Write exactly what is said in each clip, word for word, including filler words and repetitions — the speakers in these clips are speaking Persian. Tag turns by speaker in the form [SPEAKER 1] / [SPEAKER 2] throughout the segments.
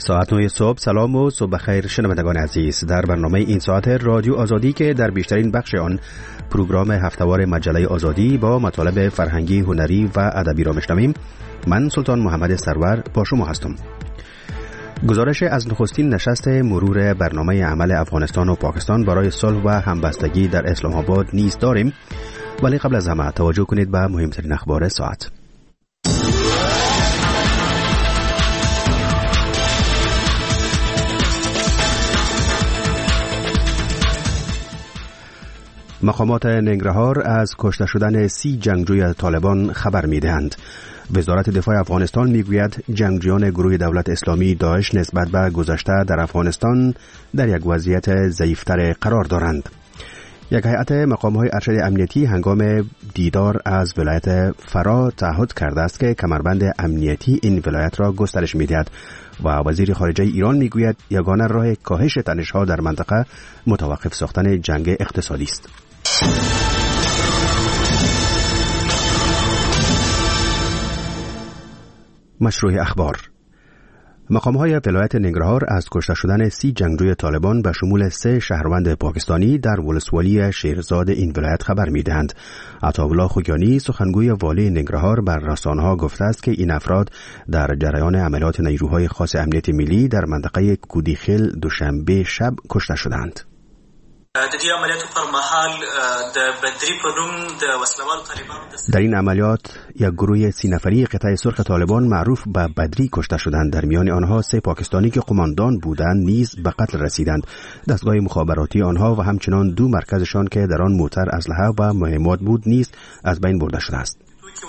[SPEAKER 1] ساعت نه صبح. سلام و صبح بخیر شنوندگان عزیز. در برنامه این ساعت رادیو آزادی که در بیشترین بخش آن پروگرام هفتهوار مجله آزادی با مطالب فرهنگی، هنری و ادبی را میشنویم، من سلطان محمد سرور با شما هستم. گزارش از نخستین نشست مرور برنامه عمل افغانستان و پاکستان برای صلح و همبستگی در اسلام آباد نیز داریم، ولی قبل از همه توجه کنید به مهمترین اخبار ساعت. مقامات ننگرهار از کشته شدن سی جنگجوی طالبان خبر می‌دهند. وزارت دفاع افغانستان میگوید جنگجویان گروه دولت اسلامی داعش نسبت به گذشته در افغانستان در یک وضعیت ضعیفتر قرار دارند. یک هیئت مقام‌های ارشد امنیتی هنگام دیدار از ولایت فرا تعهد کرده است که کمربند امنیتی این ولایت را گسترش می‌دهد و وزیر خارجه ایران میگوید یگانه راه کاهش تنش‌ها در منطقه متوقف ساختن جنگ اقتصادی است. مشروع اخبار. مقام‌های ولایت ننگرهار از کشته شدن سی جنگجوی طالبان به شمول سه شهروند پاکستانی در ولسوالی شیرزاد این ولایت خبر می‌دهند. عطاالله خوگیانی سخنگوی والی ننگرهار بر رسانه‌ها گفته است که این افراد در جریان عملیات نیروهای خاص امنیت ملی در منطقه کودیخیل دوشنبه شب کشته شدند.
[SPEAKER 2] د دې عملیاتو پر مهال د بدری په نوم د وسلوال طالبانو
[SPEAKER 1] در این عملیات یک گروه سی نفری قطعه سرخ طالبان معروف به بدری کشته شدند. در میان آنها سه پاکستانی که قماندان بودند نیز به قتل رسیدند. دستگاه مخابراتی آنها و همچنان دو مرکزشان که در آن موتر، اسلحه و مهمات بود نیز از بین برده شده است.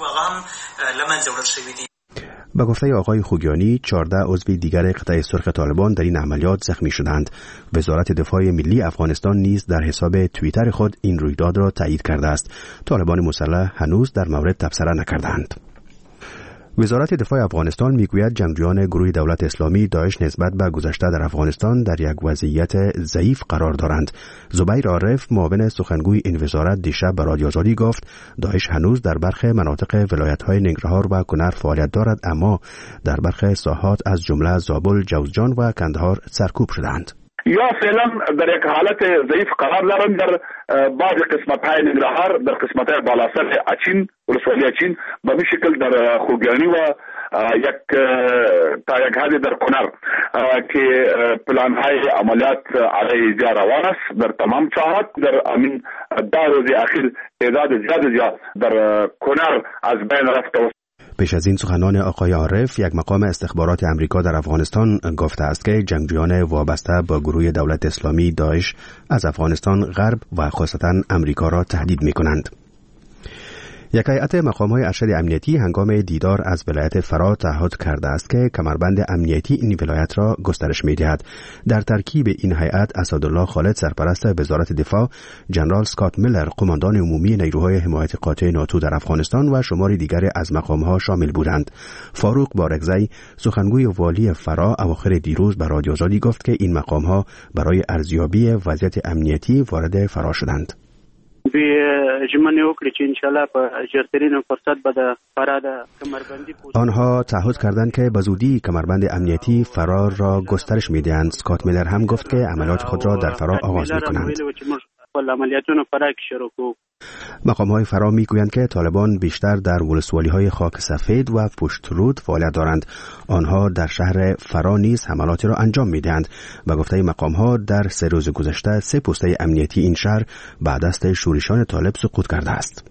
[SPEAKER 1] به گفته آقای خوگیانی، چهارده عضو دیگر قطعه سرخ طالبان در این عملیات زخمی شدند. وزارت دفاع ملی افغانستان نیز در حساب توییتر خود این رویداد را تایید کرده است. طالبان مسلح هنوز در مورد تبصره نکردند. وزارت دفاع افغانستان میگوید جنگجویان گروه دولت اسلامی داعش نسبت به گذشته در افغانستان در یک وضعیت ضعیف قرار دارند. زبیر عارف معاون سخنگوی این وزارت دیشب به رادیو آزادی گفت داعش هنوز در برخی مناطق ولایت‌های ننگرهار و کنر فعالیت دارد، اما در برخی ساحات از جمله زابل، جوزجان و کندهار سرکوب شدند.
[SPEAKER 3] یا فعلا در یک حالت ضعیف قرار دارند. در بعض قسمت‌های ننگرهار، در قسمت‌های بالاسر اچین، ولسوالی اچین به این شکل در خوگیانی و یک تا یک حد در کنر که پلان‌های عملیات علیه جا روان است در تمام ساحات. در امین ده روز اخیر تعداد زیاد زیاد در کنر از بین رفته.
[SPEAKER 1] پیش از این سخنان آقای عارف، یک مقام استخبارات امریکا در افغانستان گفته است که جنگجویان وابسته با گروه دولت اسلامی داعش از افغانستان غرب و خاصتا امریکا را تهدید می‌کنند. یک هیئت مقام‌های ارشد امنیتی هنگام دیدار از ولایت فرا تعهد کرده است که کمربند امنیتی این ولایت را گسترش می‌دهد. در ترکیب این هیئت اسدالله خالد سرپرست وزارت دفاع، جنرال اسکات میلر قماندان عمومی نیروهای حمایت قاطع ناتو در افغانستان و شماری دیگر از مقام‌ها شامل بودند. فاروق بارکزی سخنگوی والی فرا اواخر دیروز به رادیو آزادی گفت که این مقام‌ها برای ارزیابی وضعیت امنیتی وارد فرا شدند.
[SPEAKER 4] به ژمنه وکړي چې ان شاء الله په ژرترین فرصت به د فرا د کمربندی
[SPEAKER 1] آنها تعهد کردند که به زودی کمربند امنیتی فرا را گسترش می‌دهند. اسکات میلر هم گفت که عملیات خود را در فرا آغاز می‌کنند.
[SPEAKER 4] عملیاتونو فرا کې شروع کوو.
[SPEAKER 1] مقام‌های فرا می‌گویند که طالبان بیشتر در ولسوالی‌های خاک سفید و پشترود فعالیت دارند. آنها در شهر فرا نیز حملاتی را انجام می‌دهند. به گفته مقام‌ها در سه روز گذشته سه پسته امنیتی این شهر بعد دست شورشیان طالب سقوط کرده است.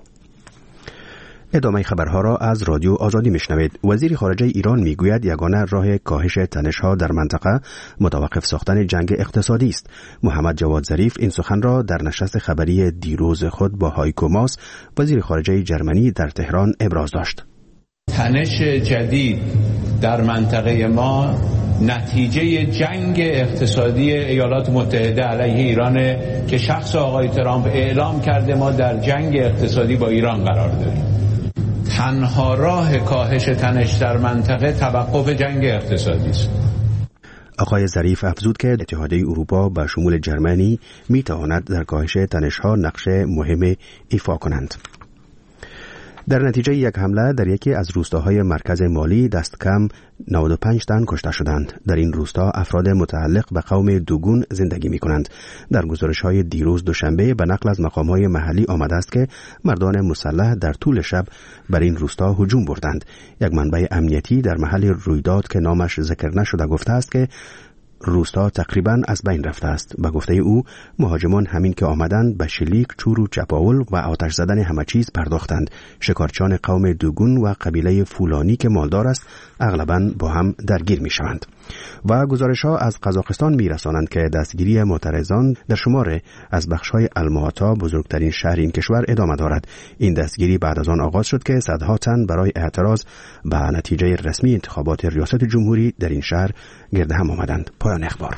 [SPEAKER 1] ادامه خبرها را از رادیو آزادی میشنوید. وزیر خارجه ایران میگوید یگانه راه کاهش تنش‌ها در منطقه متوقف ساختن جنگ اقتصادی است. محمد جواد ظریف این سخن را در نشست خبری دیروز خود با هایکو ماس، وزیر خارجه جرمنی، در تهران ابراز داشت.
[SPEAKER 5] تنش جدید در منطقه ما نتیجه جنگ اقتصادی ایالات متحده علیه ایران که شخص آقای ترامپ اعلام کرده ما در جنگ اقتصادی با ایران قرار داریم. تنها راه کاهش تنش در منطقه توقف جنگ اقتصادی است.
[SPEAKER 1] آقای ظریف افزود که اتحادیه اروپا به شمول جرمنی می تواند در کاهش تنش‌ها نقش مهم ایفا کنند. در نتیجه یک حمله در یکی از روستاهای مرکز مالی دست کم نود و پنج تن کشته شدند. در این روستا افراد متعلق به قوم دوگون زندگی می کنند. در گزارش‌های دیروز دوشنبه به نقل از مقام‌های محلی آمده است که مردان مسلح در طول شب بر این روستا هجوم بردند. یک منبع امنیتی در محل رویداد که نامش ذکر نشده گفته است که روستا تقریباً از بین رفته است. به گفته او مهاجمان همین که آمدند به شلیک، چور و چپاول و آتش زدن همه چیز پرداختند. شکارچیان قوم دوگون و قبیله فولانی که مالدار است اغلباً با هم درگیر می شوند. و گزارش‌ها از قزاقستان می رسانند که دستگیری معترضان در شمار از بخش‌های الماتا، بزرگترین شهر این کشور، ادامه دارد. این دستگیری بعد از آن آغاز شد که صدها تن برای اعتراض به نتیجه رسمی انتخابات ریاست جمهوری در این شهر گرد هم آمدند. پایان اخبار.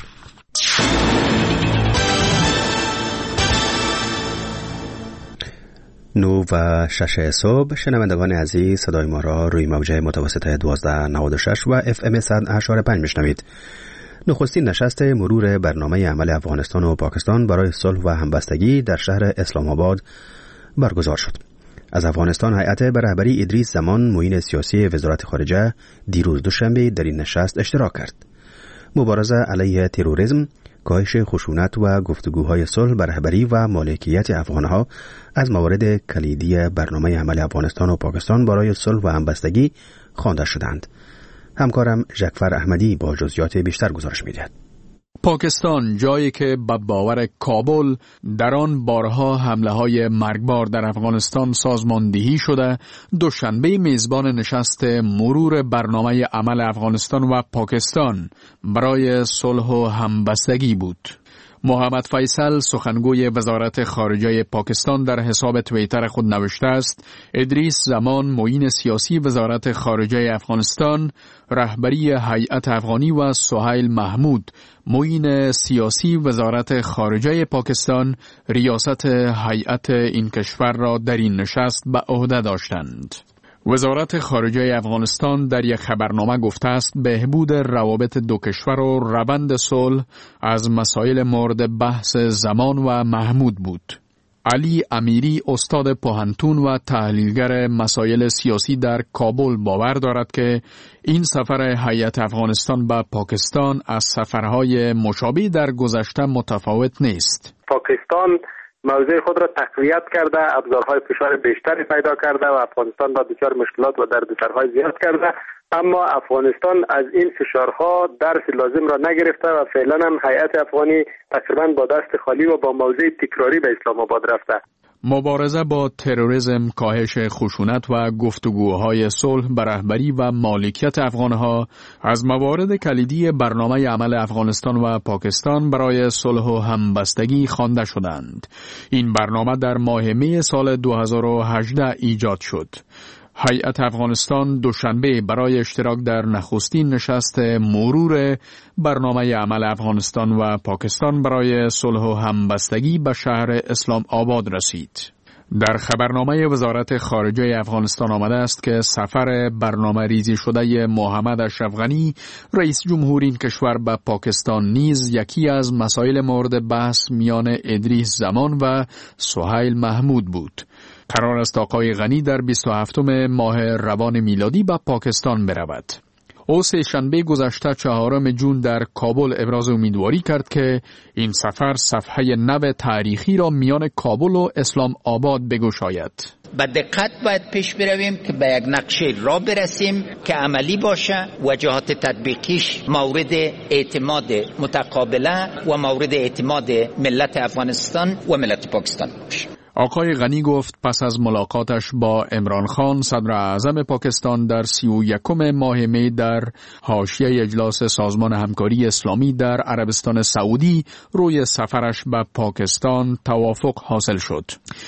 [SPEAKER 1] نو و شش صبح شنوندگان عزیز، صدای ما را روی موجه متوسطه دوازده نود و شش و اف ام صد اشاره پنج میشنوید. نخستین نشست مرور برنامه عمل افغانستان و پاکستان برای صلح و همبستگی در شهر اسلام آباد برگزار شد. از افغانستان هیئت به رهبری ادریس زمان، معین سیاسی وزارت خارجه، دیروز دوشنبه در این نشست اشتراک کرد. مبارزه علیه تروریسم، کاهش خشونت و گفتگوهای صلح بر رهبری و مالکیت افغانها از موارد کلیدی برنامه عمل افغانستان و پاکستان برای صلح و همبستگی خوانده شدند. همکارم جعفر احمدی با جزئیات بیشتر گزارش می‌دهد.
[SPEAKER 6] پاکستان، جایی که به باور کابل در آن بارها حمله‌های مرگبار در افغانستان سازماندهی شده، دوشنبه میزبان نشست مرور برنامه عمل افغانستان و پاکستان برای صلح و همبستگی بود. محمد فیصل، سخنگوی وزارت خارجه پاکستان، در حساب توییتر خود نوشته است: ادریس زمان، معین سیاسی وزارت خارجه افغانستان، رهبری هیئت افغانی و سهیل محمود، معین سیاسی وزارت خارجه پاکستان، ریاست هیئت این کشور را در این نشست به عهده داشتند. وزارت خارجه افغانستان در یک خبرنامه گفته است بهبود روابط دو کشور و روند صلح از مسائل مورد بحث زمان و محمود بود. علی امیری، استاد پوهنتون و تحلیلگر مسائل سیاسی در کابل، باور دارد که این سفر هیئت افغانستان به پاکستان از سفرهای مشابه در گذشته متفاوت نیست.
[SPEAKER 7] پاکستان موضع خود را تقویت کرده، ابزارهای فشار بیشتری پیدا کرده و افغانستان را دچار مشکلات و دردسرهای زیاد کرده، اما افغانستان از این فشارها درس لازم را نگرفته و فعلا هم هیئت افغانی تقریبا با دست خالی و با موضع تکراری به اسلام آباد رفته.
[SPEAKER 6] مبارزه با تروریسم، کاهش خشونت و گفتگوهای صلح بر رهبری و مالکیت افغانها از موارد کلیدی برنامه عمل افغانستان و پاکستان برای صلح و همبستگی خوانده شدند. این برنامه در ماه می سال دو هزار و هجده ایجاد شد. هیئت افغانستان دوشنبه برای اشتراک در نخستین نشست مرور برنامه عمل افغانستان و پاکستان برای صلح و همبستگی به شهر اسلام آباد رسید. در خبرنامه وزارت خارجه افغانستان آمده است که سفر برنامه ریزی شده محمد اشرف غنی، رئیس جمهور این کشور، به پاکستان نیز یکی از مسائل مورد بحث میان ادریس زمان و سهیل محمود بود. قرار است آقای غنی در بیست و هفتم ماه روان میلادی به پاکستان برود. او سه شنبه گذشته چهارم جون در کابل ابراز امیدواری کرد که این سفر صفحه نو تاریخی را میان کابل و اسلام آباد بگشاید.
[SPEAKER 8] با دقت باید پیش برویم که به یک نقشه را برسیم که عملی باشه و جهات تطبیقیش مورد اعتماد متقابله و مورد اعتماد ملت افغانستان و ملت پاکستان باشه.
[SPEAKER 6] آقای غنی گفت پس از ملاقاتش با عمران خان، صدر اعظم پاکستان، در سی و یکم ماه می در حاشیه اجلاس سازمان همکاری اسلامی در عربستان سعودی روی سفرش به پاکستان توافق حاصل شد.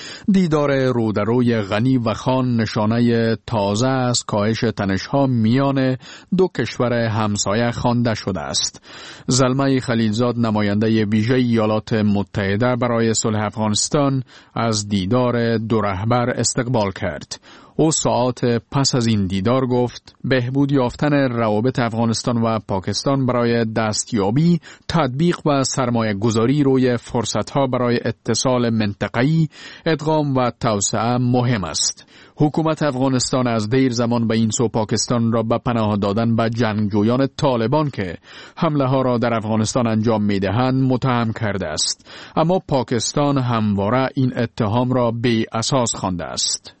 [SPEAKER 6] دیدار رودروی غنی و خان نشانه تازه از کاهش تنش‌ها میان دو کشور همسایه خوانده شده است. زلمه خلیلزاد، نماینده ویژه ایالات متحده برای صلح افغانستان، از دیدار دو رهبر استقبال کرد. او ساعات پس از این دیدار گفت بهبود یافتن روابط افغانستان و پاکستان برای دستیابی، تطبیق و سرمایه گذاری روی فرصتها برای اتصال منطقه‌ای، ادغام و توسعه مهم است. حکومت افغانستان از دیر زمان به این سو پاکستان را به پناه دادن به جنگجویان طالبان که حمله ها را در افغانستان انجام می دهند متهم کرده است، اما پاکستان همواره این اتهام را بی اساس خوانده است.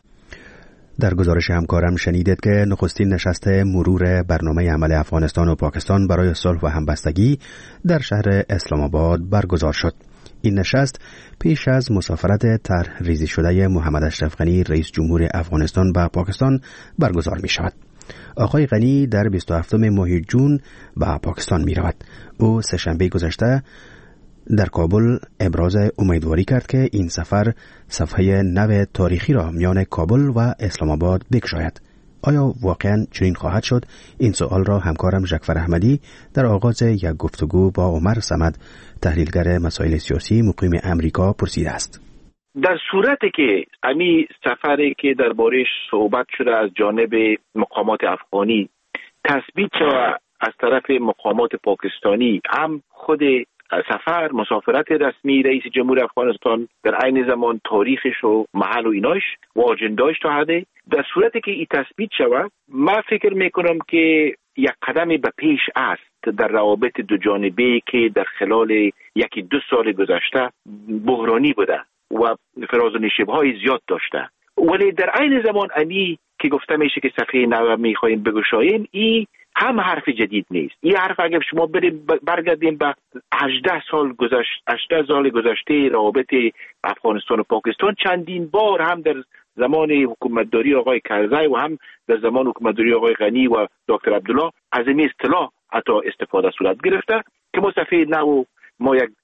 [SPEAKER 1] در گزارش همکارم شنیدید که نخستین نشست مرور برنامه عمل افغانستان و پاکستان برای صلح و همبستگی در شهر اسلام آباد برگزار شد. این نشست پیش از مسافرت طرح ریزی شده محمد اشرف غنی رئیس جمهور افغانستان به پاکستان برگزار می شود. آقای غنی در بیست و هفتم ماه جون به پاکستان می رود. او سه‌شنبه گذشته در کابل ابراز امیدواری کرد که این سفر صفحه نو تاریخی را میان کابل و اسلام آباد بگشاید. آیا واقعاً چنین خواهد شد؟ این سوال را همکارم ژکفر احمدی در آغاز یک گفتگو با عمر صمد، تحلیلگر مسائل سیاسی مقیم امریکا، پرسیده است.
[SPEAKER 9] در صورتی که امی سفری که درباره‌اش صحبت شده از جانب مقامات افغانی تثبیت شود از طرف مقامات پاکستانی، هم خود سفر مسافرت رسمی رئیس جمهور افغانستان در عین زمان تاریخش و محل و ایناش و آجنداش تا حده، در صورتی که این تثبیت شود من فکر میکنم که یک قدم به پیش است در روابط دو جانبه که در خلال یکی دو سال گذشته بحرانی بوده و فراز و نشیب‌های زیاد داشته، ولی در عین زمان امی که گفته میشه که صفحه نو میخوایم بگشاییم، این هم حرف جدید نیست. این حرف اگر شما بریم برگردیم به هجده سال گذشته هجده سال گذشته روابط افغانستان و پاکستان، چندین بار هم در زمان حکومتداری آقای کرزی و هم در زمان حکومتداری آقای غنی و دکتر عبدالله از این اصطلاح حتی استفاده صورت گرفته که ما صفحه نو، ما یک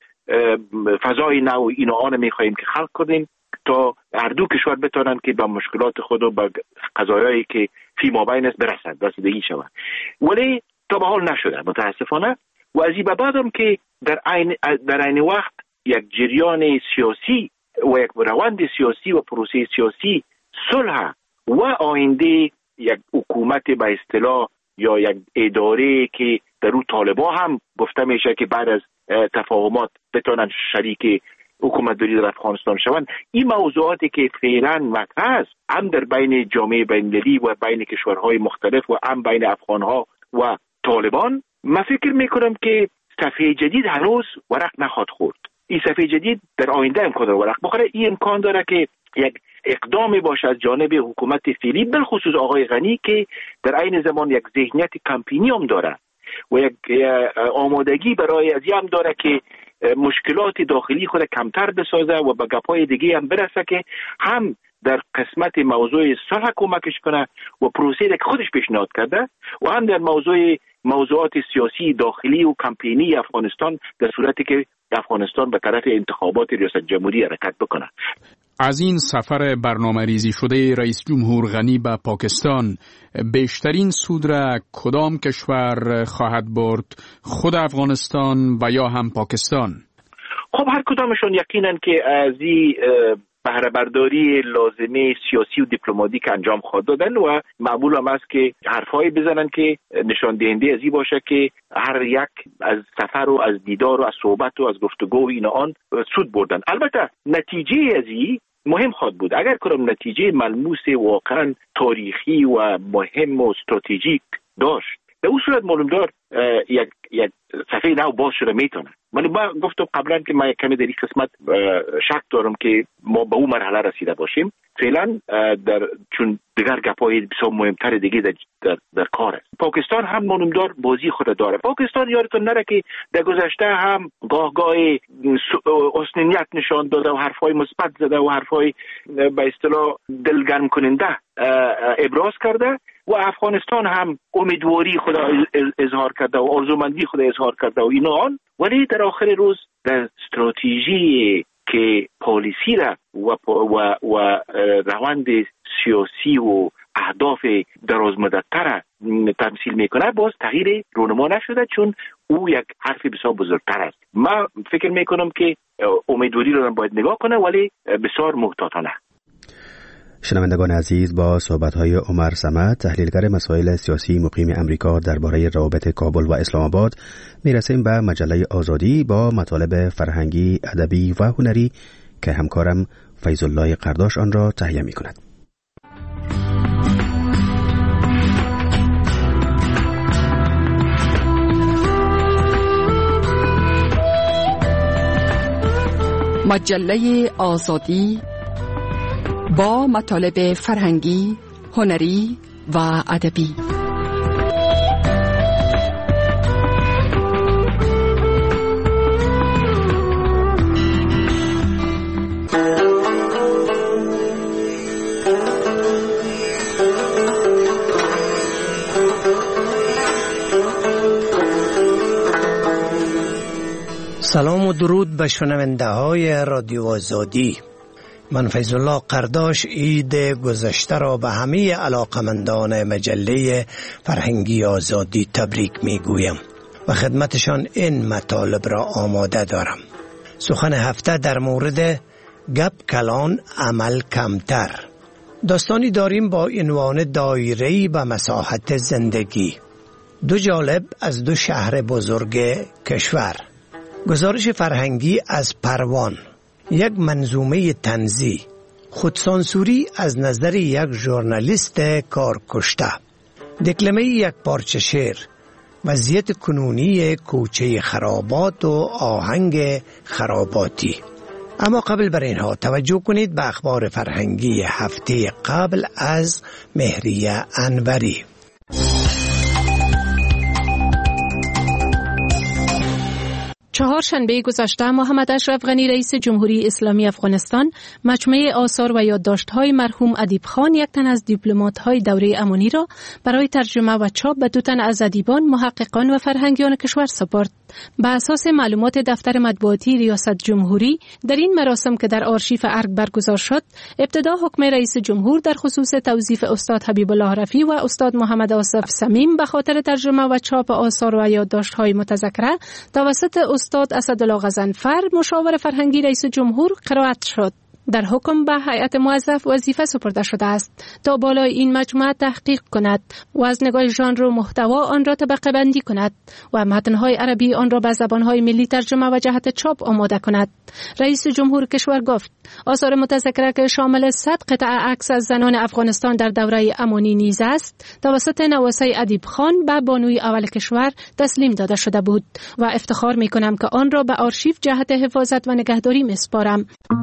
[SPEAKER 9] فضای نو اینا آن میخواهیم که خلق کنیم تا هر دو کشور بتونن که به مشکلات خود و به قضایایی که فی مابین است برسند، رسیدگی شود. ولی تا به حال نشده متاسفانه. و از این به بعدم که در عین در عین وقت یک جریان سیاسی و یک روند سیاسی و پروسه سیاسی صلح و آینده یک حکومت به اصطلاح یا یک اداره که در اون طالبان هم گفته میشه که بعد از تفاهمات بتونن شریک حکومتداری در افغانستان شوند، این موضوعاتی که فعلا مطرح است هم در بین جامعه بین‌المللی و بین کشورهای مختلف و هم بین افغانها و طالبان، من فکر میکنم که صفحه جدید هنوز ورق نخواهد خورد. این صفحه جدید در آینده امکان داره ورق بخوره. این امکان داره که یک اقدامی باشه از جانب حکومت فعلی، بالخصوص آقای غنی که در عین زمان یک ذهنیت کمپینی هم داره و یک آمادگی برای از هم داره که مشکلات داخلی خود کمتر بسازه و به گپ‌های دیگه هم برسه که هم در قسمت موضوع صلح کمکش کنه و پروسه که خودش پیشنهاد کرده و هم در موضوع موضوعات سیاسی داخلی و کمپینی افغانستان در صورتی که افغانستان به طرف انتخابات ریاست جمهوری حرکت بکنه.
[SPEAKER 6] از این سفر برنامه ریزی شده رئیس جمهور غنی به پاکستان بیشترین سود را کدام کشور خواهد برد؟ خود افغانستان و یا هم پاکستان؟
[SPEAKER 9] خب هر کدامشون یقینا که از این بهره برداری لازمه سیاسی و دیپلماتیک انجام خواهد دادن و معمول هم است که حرفایی بزنن که نشان دهنده از این باشه که هر یک از سفر و از دیدار و از صحبت و از گفتگو و اینا آن سود بردن. البته نتیجه از این مهم خواهد بود. اگر کدام نتیجه ملموس واقعا تاریخی و مهم و استراتژیک داشت، به اون صورت معلوم دار یک یک صفحه نو باز شده میتونه. من با گفتم قبلا که من کمی در این قسمت شک دارم که ما به اون مرحله رسیده باشیم. فعلا در چون دیگر گپای بسیار مهمتر دیگه در, در, در کار است. پاکستان هم معلومدار بازی خود داره. پاکستان یادتون نره که در گذشته هم گاه گاه حسن نیت نشان داده و حرفای مثبت زده و حرفای به اصطلاح دلگرم کننده ابراز کرده و افغانستان هم امیدواری خود اظهار کرده و آرزومندی خود اظهار کرده و اینا آن، ولی در آخر روز در استراتژی که پالیسی را و, و, و روند سیاسی و اهداف درازمدتر تمثیل میکنه باز تغییر رونما نشده، چون او یک حرف بسیار بزرگتر است. من فکر میکنم که امیدواری رو باید نگاه کنه ولی بسیار محتاطانه.
[SPEAKER 1] شنوندگان عزیز، با صحبت‌های عمر صمد، تحلیلگر مسائل سیاسی مقیم امریکا درباره روابط کابل و اسلام آباد، میرسیم به مجله آزادی با مطالب فرهنگی، ادبی و هنری که همکارم فیض الله قرداش آن را تهیه می‌کند.
[SPEAKER 10] مجله آزادی با مطالب فرهنگی، هنری و ادبی.
[SPEAKER 11] سلام و درود به شنونده های رادیو آزادی. من فیض الله قرداش عید گذشته را به همه علاقمندان مجله فرهنگی آزادی تبریک می گویم و خدمتشان این مطالب را آماده دارم. سخن هفته در مورد گپ کلان عمل کمتر. داستانی داریم با عنوان دایره‌ای به مساحت زندگی. دو جالب از دو شهر بزرگ کشور. گزارش فرهنگی از پروان. یک منظومه طنزی. خودسانسوری از نظر یک ژورنالیست کارکشته. دکلمه یک پارچه شعر. وضعیت کنونی کوچه خرابات و آهنگ خراباتی. اما قبل بر اینها توجه کنید به اخبار فرهنگی هفته قبل از مهریه انوری.
[SPEAKER 12] چهارشنبه گذشته محمد اشرف غنی رئیس جمهوری اسلامی افغانستان مجموعه آثار و یادداشت‌های مرحوم ادیب خان، یک تن از دیپلمات‌های دوره امانی را برای ترجمه و چاپ به دو تن از ادیبان، محققان و فرهنگیان کشور سپرد. بر اساس معلومات دفتر مطبوعاتی ریاست جمهوری، در این مراسم که در آرشیف ارگ برگزار شد، ابتدا حکم رئیس جمهور در خصوص توظیف استاد حبیب الله رفیع و استاد محمد آصف صمیم به خاطر ترجمه و چاپ آثار و یادداشت‌های متذکره توسط استاد اسدالله غضنفر، مشاور فرهنگی رئیس جمهور، قرائت شد. در حکم به هیئت موظف وظیفه سپرده شده است تا بالای این مجموعه تحقیق کند و از نگاه ژانر و محتوا آن را طبقه بندی کند و متن‌های عربی آن را به زبان‌های ملی ترجمه و جهت چاپ آماده کند. رئیس جمهور کشور گفت آثار متذکره که شامل صد قطعه عکس از زنان افغانستان در دوره امانی نیز است، توسط نواسه ادیب خان به بانوی اول کشور تسلیم داده شده بود و افتخار می‌کنم که آن را به آرشیف جهت حفاظت و نگهداری می‌سپارم.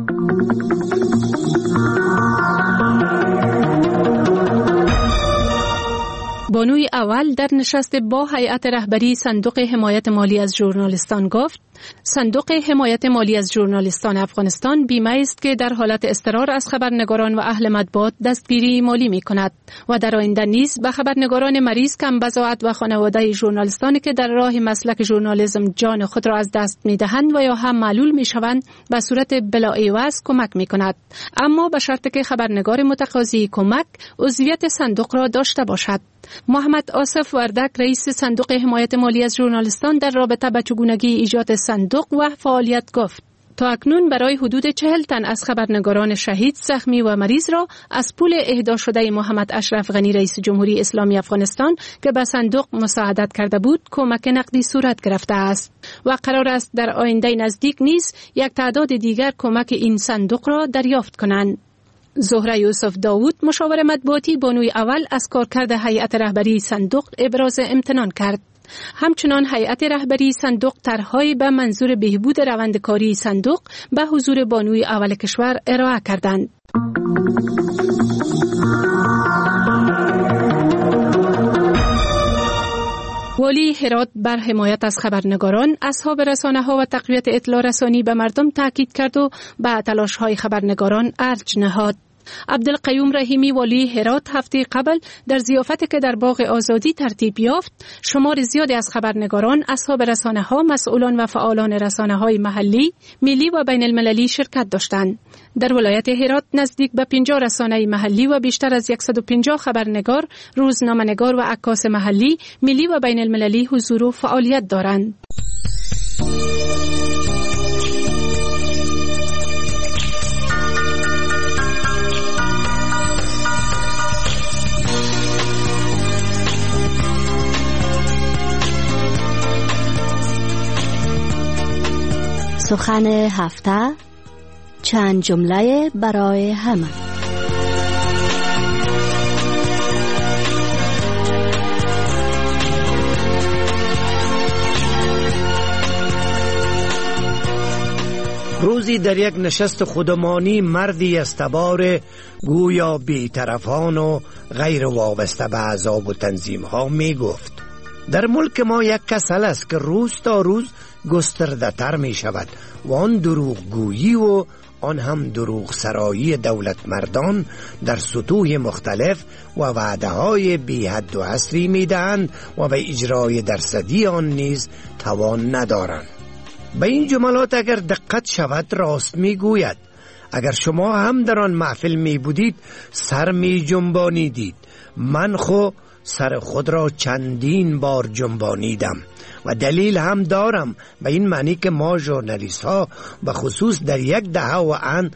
[SPEAKER 12] بانوی اول در نشست با هیئت رهبری صندوق حمایت مالی از ژورنالیستان گفت صندوق حمایت مالی از ژورنالیستان افغانستان بیمه است که در حالت اضطرار از خبرنگاران و اهل مطبوعات دستگیری مالی می کند و در آینده نیز به خبرنگاران مریض، کم بضاعت و خانواده ژورنالیستانی که در راه مسلک ژورنالیسم جان خود را از دست می دهند و یا هم معلول می شوند به صورت بلاعوض کمک می کند، اما به شرط که خبرنگار متقاضی کمک عضویت صندوق را داشته باشد. محمد آصف وردک رئیس صندوق حمایت مالی از ژورنالیستان در رابطه با چگونگی ایجاد صندوق و فعالیت گفت تا اکنون برای حدود چهل تن از خبرنگاران شهید، زخمی و مریض را از پول اهدا شده محمد اشرف غنی رئیس جمهوری اسلامی افغانستان که به صندوق مساعدت کرده بود کمک نقدی صورت گرفته است و قرار است در آینده نزدیک نیز یک تعداد دیگر کمک این صندوق را دریافت کنند. زهره یوسف داوود، مشاور مطبوعاتی بانوی اول، از کارکرد هیئت رهبری صندوق ابراز امتنان کرد. همچنان هیئت رهبری صندوق طرح‌های به منظور بهبود روند کاری صندوق به حضور بانوی اول کشور ارائه کردند. والی هرات بر حمایت از خبرنگاران، اصحاب رسانه‌ها و تقویت اطلاع رسانی به مردم تاکید کرد و به تلاش‌های خبرنگاران ارج نهاد. عبدالقیوم رحیمی والی هرات هفته قبل در ضیافتی که در باغ آزادی ترتیب یافت، شمار زیادی از خبرنگاران، اصحاب رسانه‌ها، مسئولان و فعالان رسانه‌های محلی، ملی و بین المللی شرکت داشتند. در ولایت هرات نزدیک به پنجاه رسانه محلی و بیشتر از صد و پنجاه خبرنگار، روزنامه‌نگار و عکاس محلی، ملی و بین المللی حضور و فعالیت دارند.
[SPEAKER 13] سخن هفته، چند جمله برای همه.
[SPEAKER 11] روزی در یک نشست خودمانی مردی از تبار گویا بی‌طرفان و غیر وابسته به احزاب و تنظیم ها می گفت: در ملک ما یک کسل است که روز تا روز گسترده تر می شود و آن دروغ گویی و آن هم دروغ سرایی دولت مردان در سطوح مختلف و وعده های بی حد و حصری می دهند و به اجرای درصدی آن نیز توان ندارند. به این جملات اگر دقت شود راست می گوید. اگر شما هم در آن محفل می بودید سر می جنبانیدید. من خو سر خود را چندین بار جنبانیدم و دلیل هم دارم، به این معنی که ما ژورنالیست ها به خصوص در یک دهه و ان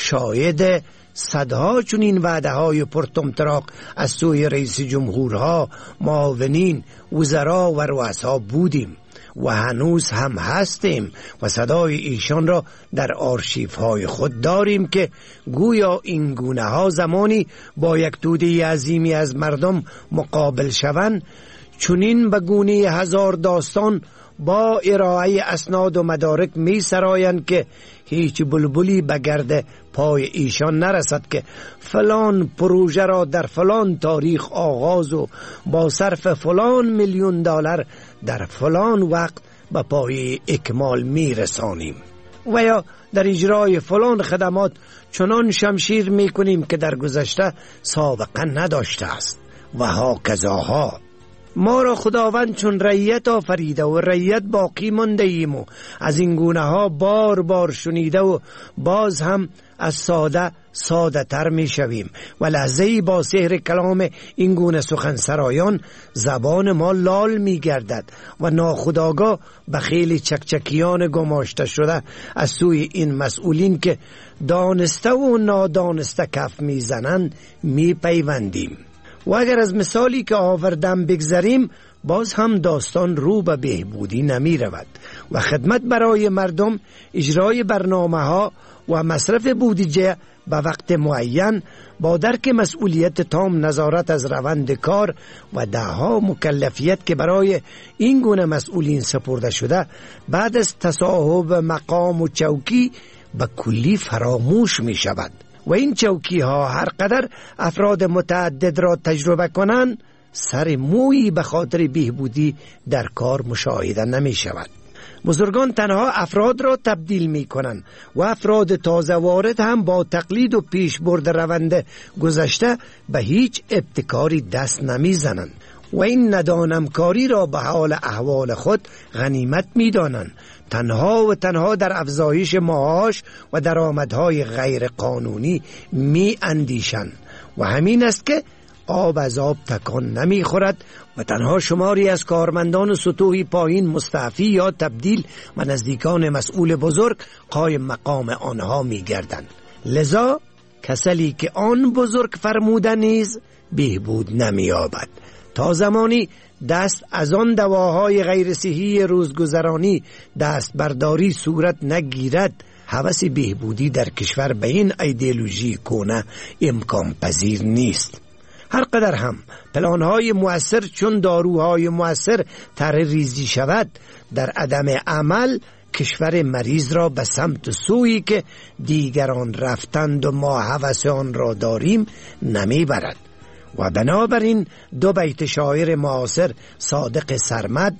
[SPEAKER 11] شاهد صدها چنین وعده های پرطمطراق از سوی رئیس جمهورها، معاونین، وزرا و رؤسا بودیم و هنوز هم هستیم و صدای ایشان را در آرشیف های خود داریم که گویا این گونه ها زمانی با یک توده عظیمی از مردم مقابل شوند، چنین به گونه هزار داستان با ارائه اسناد و مدارک می سرایند که هیچ بلبلی به گرد پای ایشان نرسد که فلان پروژه را در فلان تاریخ آغاز و با صرف فلان میلیون دلار در فلان وقت به پای اکمال می رسانیم و یا در اجرای فلان خدمات چنان شمشیر می کنیم که در گذشته سابقه نداشته است و ها کذاها. ما را خداوند چون رعیت آفریده و رعیت باقی مانده ایم و از این گونه ها بار بار شنیده و باز هم از ساده ساده تر می شویم و لحظه‌ای با سحر کلام این گونه سخن سرایان زبان ما لال می گردد و ناخودآگاه به خیلی چکچکیان گماشته شده از سوی این مسئولین که دانسته و نادانسته کف می زنند می پیوندیم. و اگر از مثالی که آوردم بگذریم باز هم داستان رو به بهبودی نمی رود و خدمت برای مردم، اجرای برنامه ها و مصرف بودجه به وقت معین با درک مسئولیت تام نظارت از روند کار و دهها مکلفیت که برای این گونه مسئولین سپرده شده بعد از تصاحب مقام و چوکی به کلی فراموش می شود و این چوکی ها هر قدر افراد متعدد را تجربه کنند سر مویی به خاطر بهبودی در کار مشاهده نمی شود. بزرگان تنها افراد را تبدیل می کنند و افراد تازه وارد هم با تقلید و پیش برد روند گذشته به هیچ ابتکاری دست نمی زنند و این ندانمکاری را به حال احوال خود غنیمت می دانند. تنها و تنها در افزایش معاش و درآمدهای غیر قانونی می اندیشند و همین است که آب از آب تکان نمی خورد و تنها شماری از کارمندان سطوحی پایین مستعفی یا تبدیل و نزدیکان مسئول بزرگ قایم مقام آنها می گردند. لذا کسلی که آن بزرگ فرموده نیز بهبود نمی یابد. تا زمانی دست از آن دواهای غیر صحی روزگذرانی دست برداری صورت نگیرد، هوس بهبودی در کشور به این ایدئولوژی کونه امکان پذیر نیست. هر قدر هم پلانهای مؤثر چون داروهای مؤثر طرح ریزی شود، در عدم عمل کشور مریض را به سمت سویی که دیگران رفتند و ما هوس آن را داریم نمی برد. و بنابراین دو بیت شاعر معاصر صادق سرمد: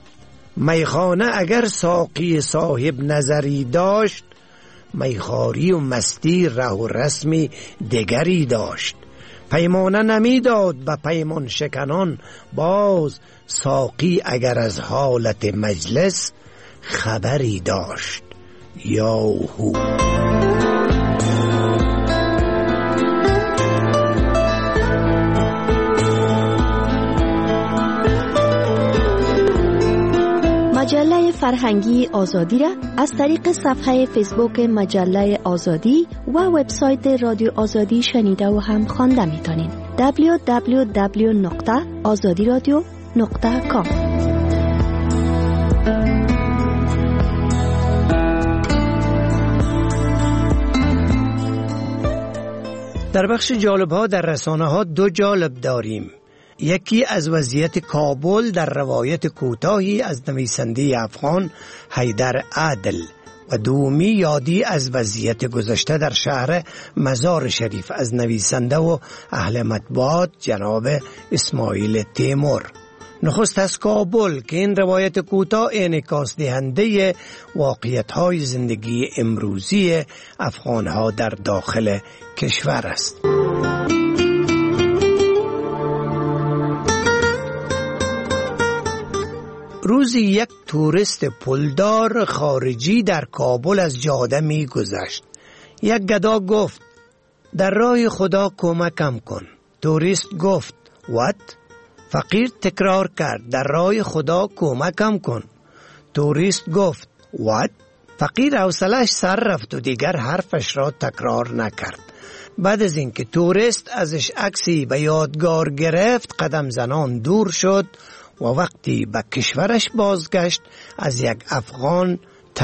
[SPEAKER 11] میخانه اگر ساقی صاحب نظری داشت، میخاری و مستی ره و رسمی دگری داشت. پیمانه نمیداد به پیمان شکنان، باز ساقی اگر از حالت مجلس خبری داشت. یاهو
[SPEAKER 13] مجله فرهنگی آزادی را از طریق صفحه فیسبوک مجله آزادی و وبسایت رادیو آزادی شنیده و هم خوانده میتونید. دبلیو دبلیو دبلیو نقطه آزادی رادیو نقطه کام
[SPEAKER 11] در بخش جالب ها در رسانه ها دو جالب داریم. یکی از وضعیت کابل در روایت کوتاهی از نویسنده افغان حیدر عادل و دومی یادی از وضعیت گذشته در شهر مزار شریف از نویسنده و اهل مطبوعات جناب اسماعیل تیمور. نخست از کابل که این روایت کوتاه انعکاس دهنده واقعیت‌های زندگی امروزی افغان‌ها در داخل کشور است. روزی یک توریست پولدار خارجی در کابل از جاده می گذشت. یک گدا گفت در راه خدا کمکم کن. توریست گفت what؟ فقیر تکرار کرد در راه خدا کمکم کن. توریست گفت what؟ فقیر حوصله‌اش سر رفت و دیگر حرفش را تکرار نکرد. بعد از اینکه توریست ازش عکسی به یادگار گرفت قدم زنان دور شد و وقتی به کشورش بازگشت از یک افغان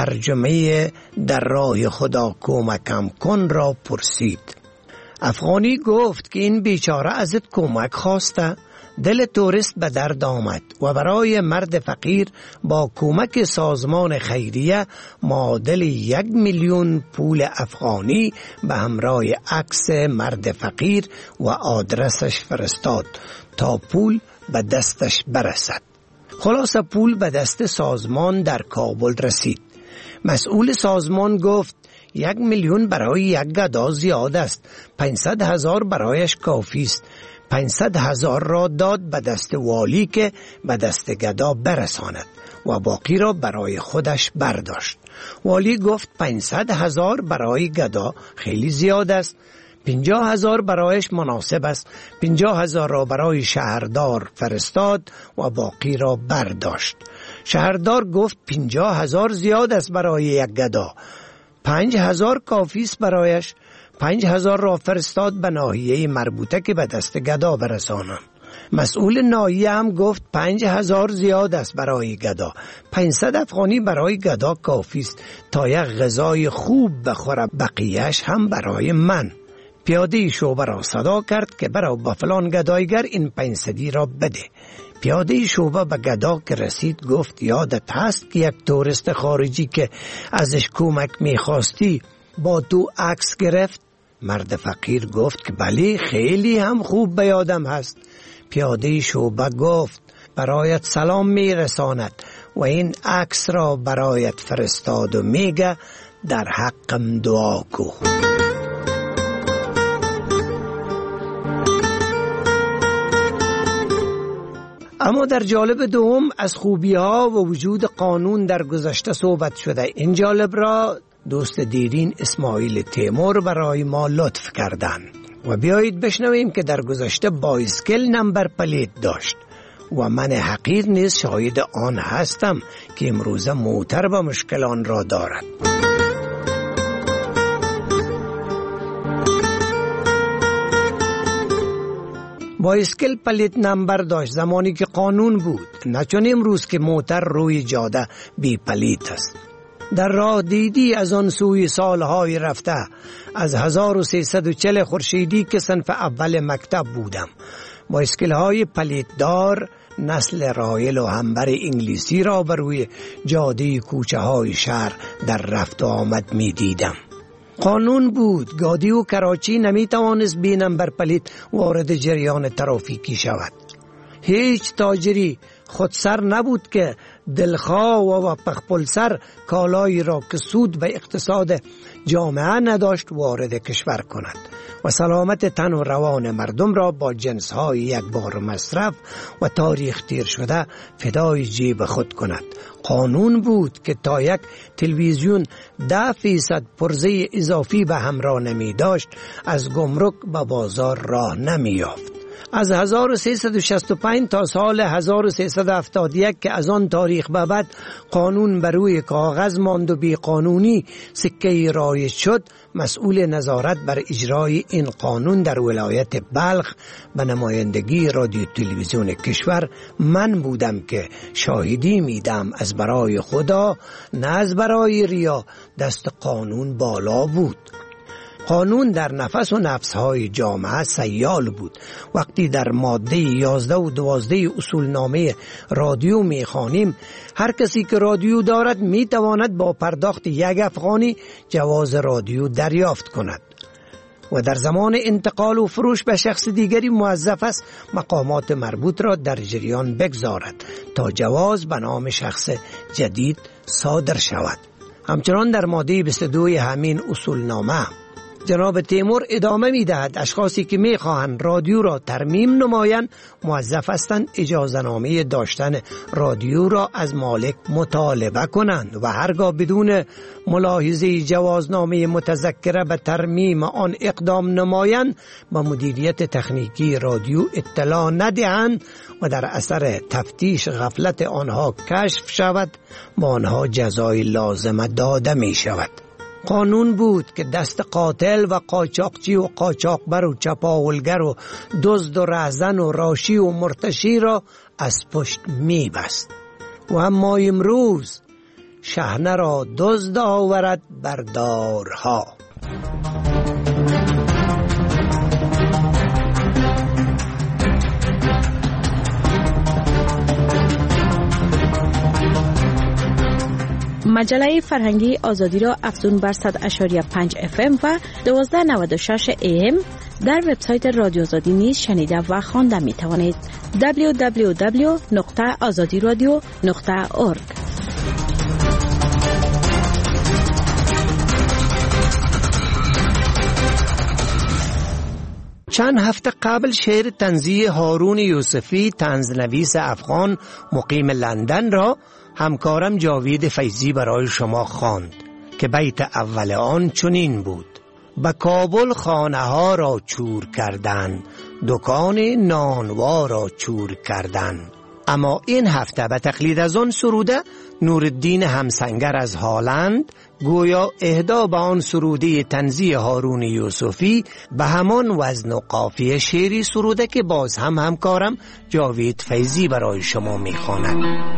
[SPEAKER 11] ترجمه در راه خدا کمکم کن را پرسید. افغانی گفت که این بیچاره ازت کمک خواسته. دل توریست به درد آمد و برای مرد فقیر با کمک سازمان خیریه معادل یک میلیون پول افغانی به همراه عکس مرد فقیر و آدرسش فرستاد تا پول به دستش برسد. خلاصه پول به دست سازمان در کابل رسید. مسئول سازمان گفت یک میلیون برای یک گدا زیاد است. پانصد هزار برایش کافی است. پانصد هزار را داد به دست والی که به دست گدا برساند و باقی را برای خودش برداشت. والی گفت پانصد هزار برای گدا خیلی زیاد است. پنجاه هزار برایش مناسب است. پنجاه هزار را برای شهردار فرستاد و باقی را برداشت. شهردار گفت پنجاه هزار زیاد است برای یک گدا. پنج هزار کافی است برایش. پنج هزار را فرستاد به ناحیه مربوطه که به دست گدا برسانند. مسئول ناحیه هم گفت پنج هزار زیاد است برای گدا. پانصد افغانی برای گدا کافی است تا یک غذای خوب بخوره. بقیهش هم برای من. پیاده شعبه را صدا کرد که برای با فلان گدایگر این پانصدی را بده. پیاده شعبه به گدا که رسید گفت یادت هست که یک توریست خارجی که ازش کمک میخواستی با تو عکس گرفت؟ مرد فقیر گفت که بله خیلی هم خوب به یادم هست. پیاده شعبه گفت برایت سلام میرساند و این عکس را برایت فرستاد و میگه در حقم دعا کو. اما در جالب دوم از خوبی ها و وجود قانون در گذشته صحبت شده. این جالب را دوست دیرین اسماعیل تیمور برای ما لطف کردن و بیایید بشنویم که در گذشته بایسکل نمبر پلیت داشت و من حقیر نیز شاهد آن هستم که امروزه موتر با مشکلان را دارد. بایسکل پلیت نمبر داشت زمانی که قانون بود، نه چون امروز که موتر روی جاده بی پلیت است. در راه دیدی از آن سوی سالهای رفته از هزار و سیصد و چهل خورشیدی که صنف اول مکتب بودم بایسکل های پلیت دار نسل رایل و همبر انگلیسی را بر روی جاده کوچه های شهر در رفت و آمد می دیدم. قانون بود گادی و کراچی نمی توانست بی نمبر پلیت وارد جریان ترافیکی شود. هیچ تاجری خودسر نبود که دلخواه و پخپل سر کالایی را که سود به اقتصاد جامعه نداشت وارد کشور کند و سلامت تن و روان مردم را با جنس‌های یک بار مصرف و تاریخ تیر شده فدای جیب خود کند. قانون بود که تا یک تلویزیون ده فیصد پرزه اضافی به همراه نمی داشت از گمرک به بازار راه نمی یافت. از هزار و سیصد و شصت و پنج تا سال هزار و سیصد و هفتاد و یک که از آن تاریخ به بعد قانون بر روی کاغذ ماند و بی قانونی سکه رایج شد، مسئول نظارت بر اجرای این قانون در ولایت بلخ به نمایندگی رادیو تلویزیون کشور من بودم که شاهدی میدم از برای خدا نه از برای ریا دست قانون بالا بود. قانون در نفس و نفسهای جامعه سیال بود. وقتی در ماده یازده و دوازده اصولنامه رادیو میخوانیم هر کسی که رادیو دارد میتواند با پرداخت یک افغانی جواز رادیو دریافت کند و در زمان انتقال و فروش به شخص دیگری موظف است مقامات مربوط را در جریان بگذارد تا جواز به نام شخص جدید صادر شود. همچنان در ماده بیست و دو همین اصولنامه جناب تیمور ادامه می دهد اشخاصی که می خواهند رادیو را ترمیم نمایند موظف هستند اجازه نامه داشتن رادیو را از مالک مطالبه کنند و هرگاه بدون ملاحظه جوازنامه متذکره به ترمیم آن اقدام نمایند به مدیریت تکنیکی رادیو اطلاع ندهند و در اثر تفتیش غفلت آنها کشف شود با آنها جزای لازمه داده می شود. قانون بود که دست قاتل و قاچاقچی و قاچاقبر و چپاولگر و دزد و رهزن و راشی و مرتشی را از پشت می بست و اما امروز شحنه را دزد آورد بر دارها.
[SPEAKER 13] مجله فرهنگی آزادی را افزون بر صد و شش و پنج اف ام و دوازده و نود و شش ای ام در وبسایت رادیو آزادی نیز شنیده و خوانده می توانید. دبلیو دبلیو دبلیو نقطه آزادی رادیو نقطه اورگ.
[SPEAKER 11] چند هفته قبل شعر طنزی هارون یوسفی طنزنویس افغان مقیم لندن را همکارم جاوید فیضی برای شما خواند که بیت اول آن چنین بود: به کابل خانه ها را چور کردند، دکان نانوا را چور کردند. اما این هفته به تقلید از آن سروده نورالدین همسنگر از هالند گویا اهدا به آن سروده طنزی هارون یوسفی به همان وزن و قافیه شعری سروده که باز هم همکارم جاوید فیضی برای شما میخواند.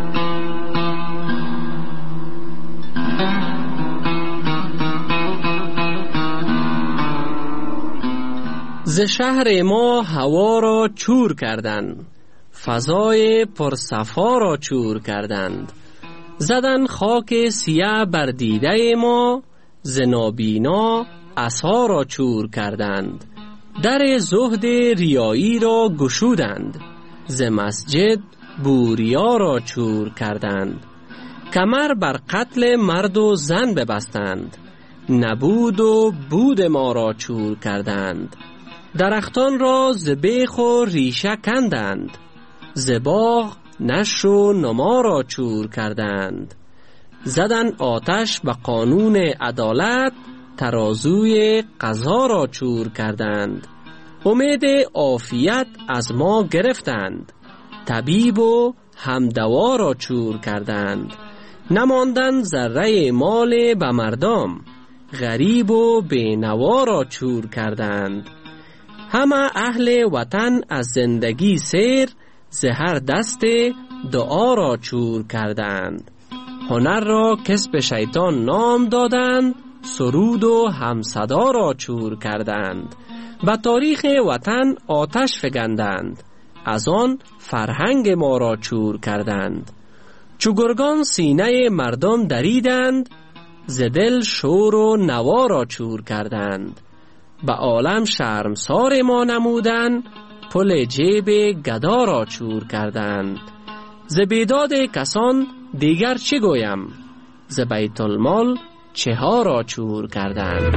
[SPEAKER 14] ز شهر ما هوا را چور کردند، فضای پرصفا را چور کردند. زدن خاک سیاه بر دیده ما، ز نابینا عصا را چور کردند. در زهد ریایی را گشودند، ز مسجد بوریا را چور کردند. کمر بر قتل مرد و زن ببستند، نبود و بود ما را چور کردند. درختان را ز بیخ و ریشه کندند، ز باغ نشر و نما را چور کردند. زدن آتش به قانون عدالت، ترازوی قضا را چور کردند. امید عافیت از ما گرفتند، طبیب و همدوا را چور کردند. نماندن ذره مال به مردم، غریب و بینوا را چور کردند. همه اهل وطن از زندگی سیر، زهر دست دعا را چور کردند. هنر را کسب شیطان نام دادند، سرود و همصدا را چور کردند. به تاریخ وطن آتش فگندند، از آن فرهنگ ما را چور کردند. چو گرگان سینه مردم دریدند، ز دل شور و نوا را چور کردند. به عالم شرمسار ما نمودند، پل جیب گدا را چور کردند. ز بیداد کسان دیگر چه گویم، ز بیت المال چه ها را چور کردند.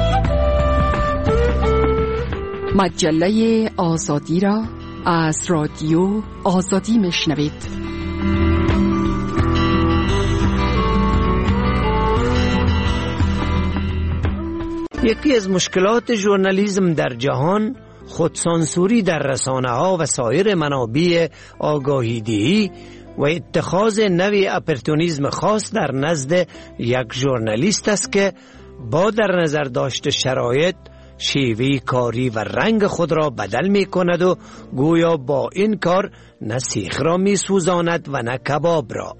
[SPEAKER 10] مجله آزادی را از رادیو آزادی میشنوید.
[SPEAKER 11] یکی از مشکلات ژورنالیسم در جهان خودسانسوری در رسانه ها و سایر منابع آگاهی دهی و اتخاذ نوع اپورتونیسم خاص در نزد یک ژورنالیست است که با در نظر داشت شرایط شیوه کاری و رنگ خود را بدل می کند و گویا با این کار نه سیخ را می سوزاند و نه کباب را.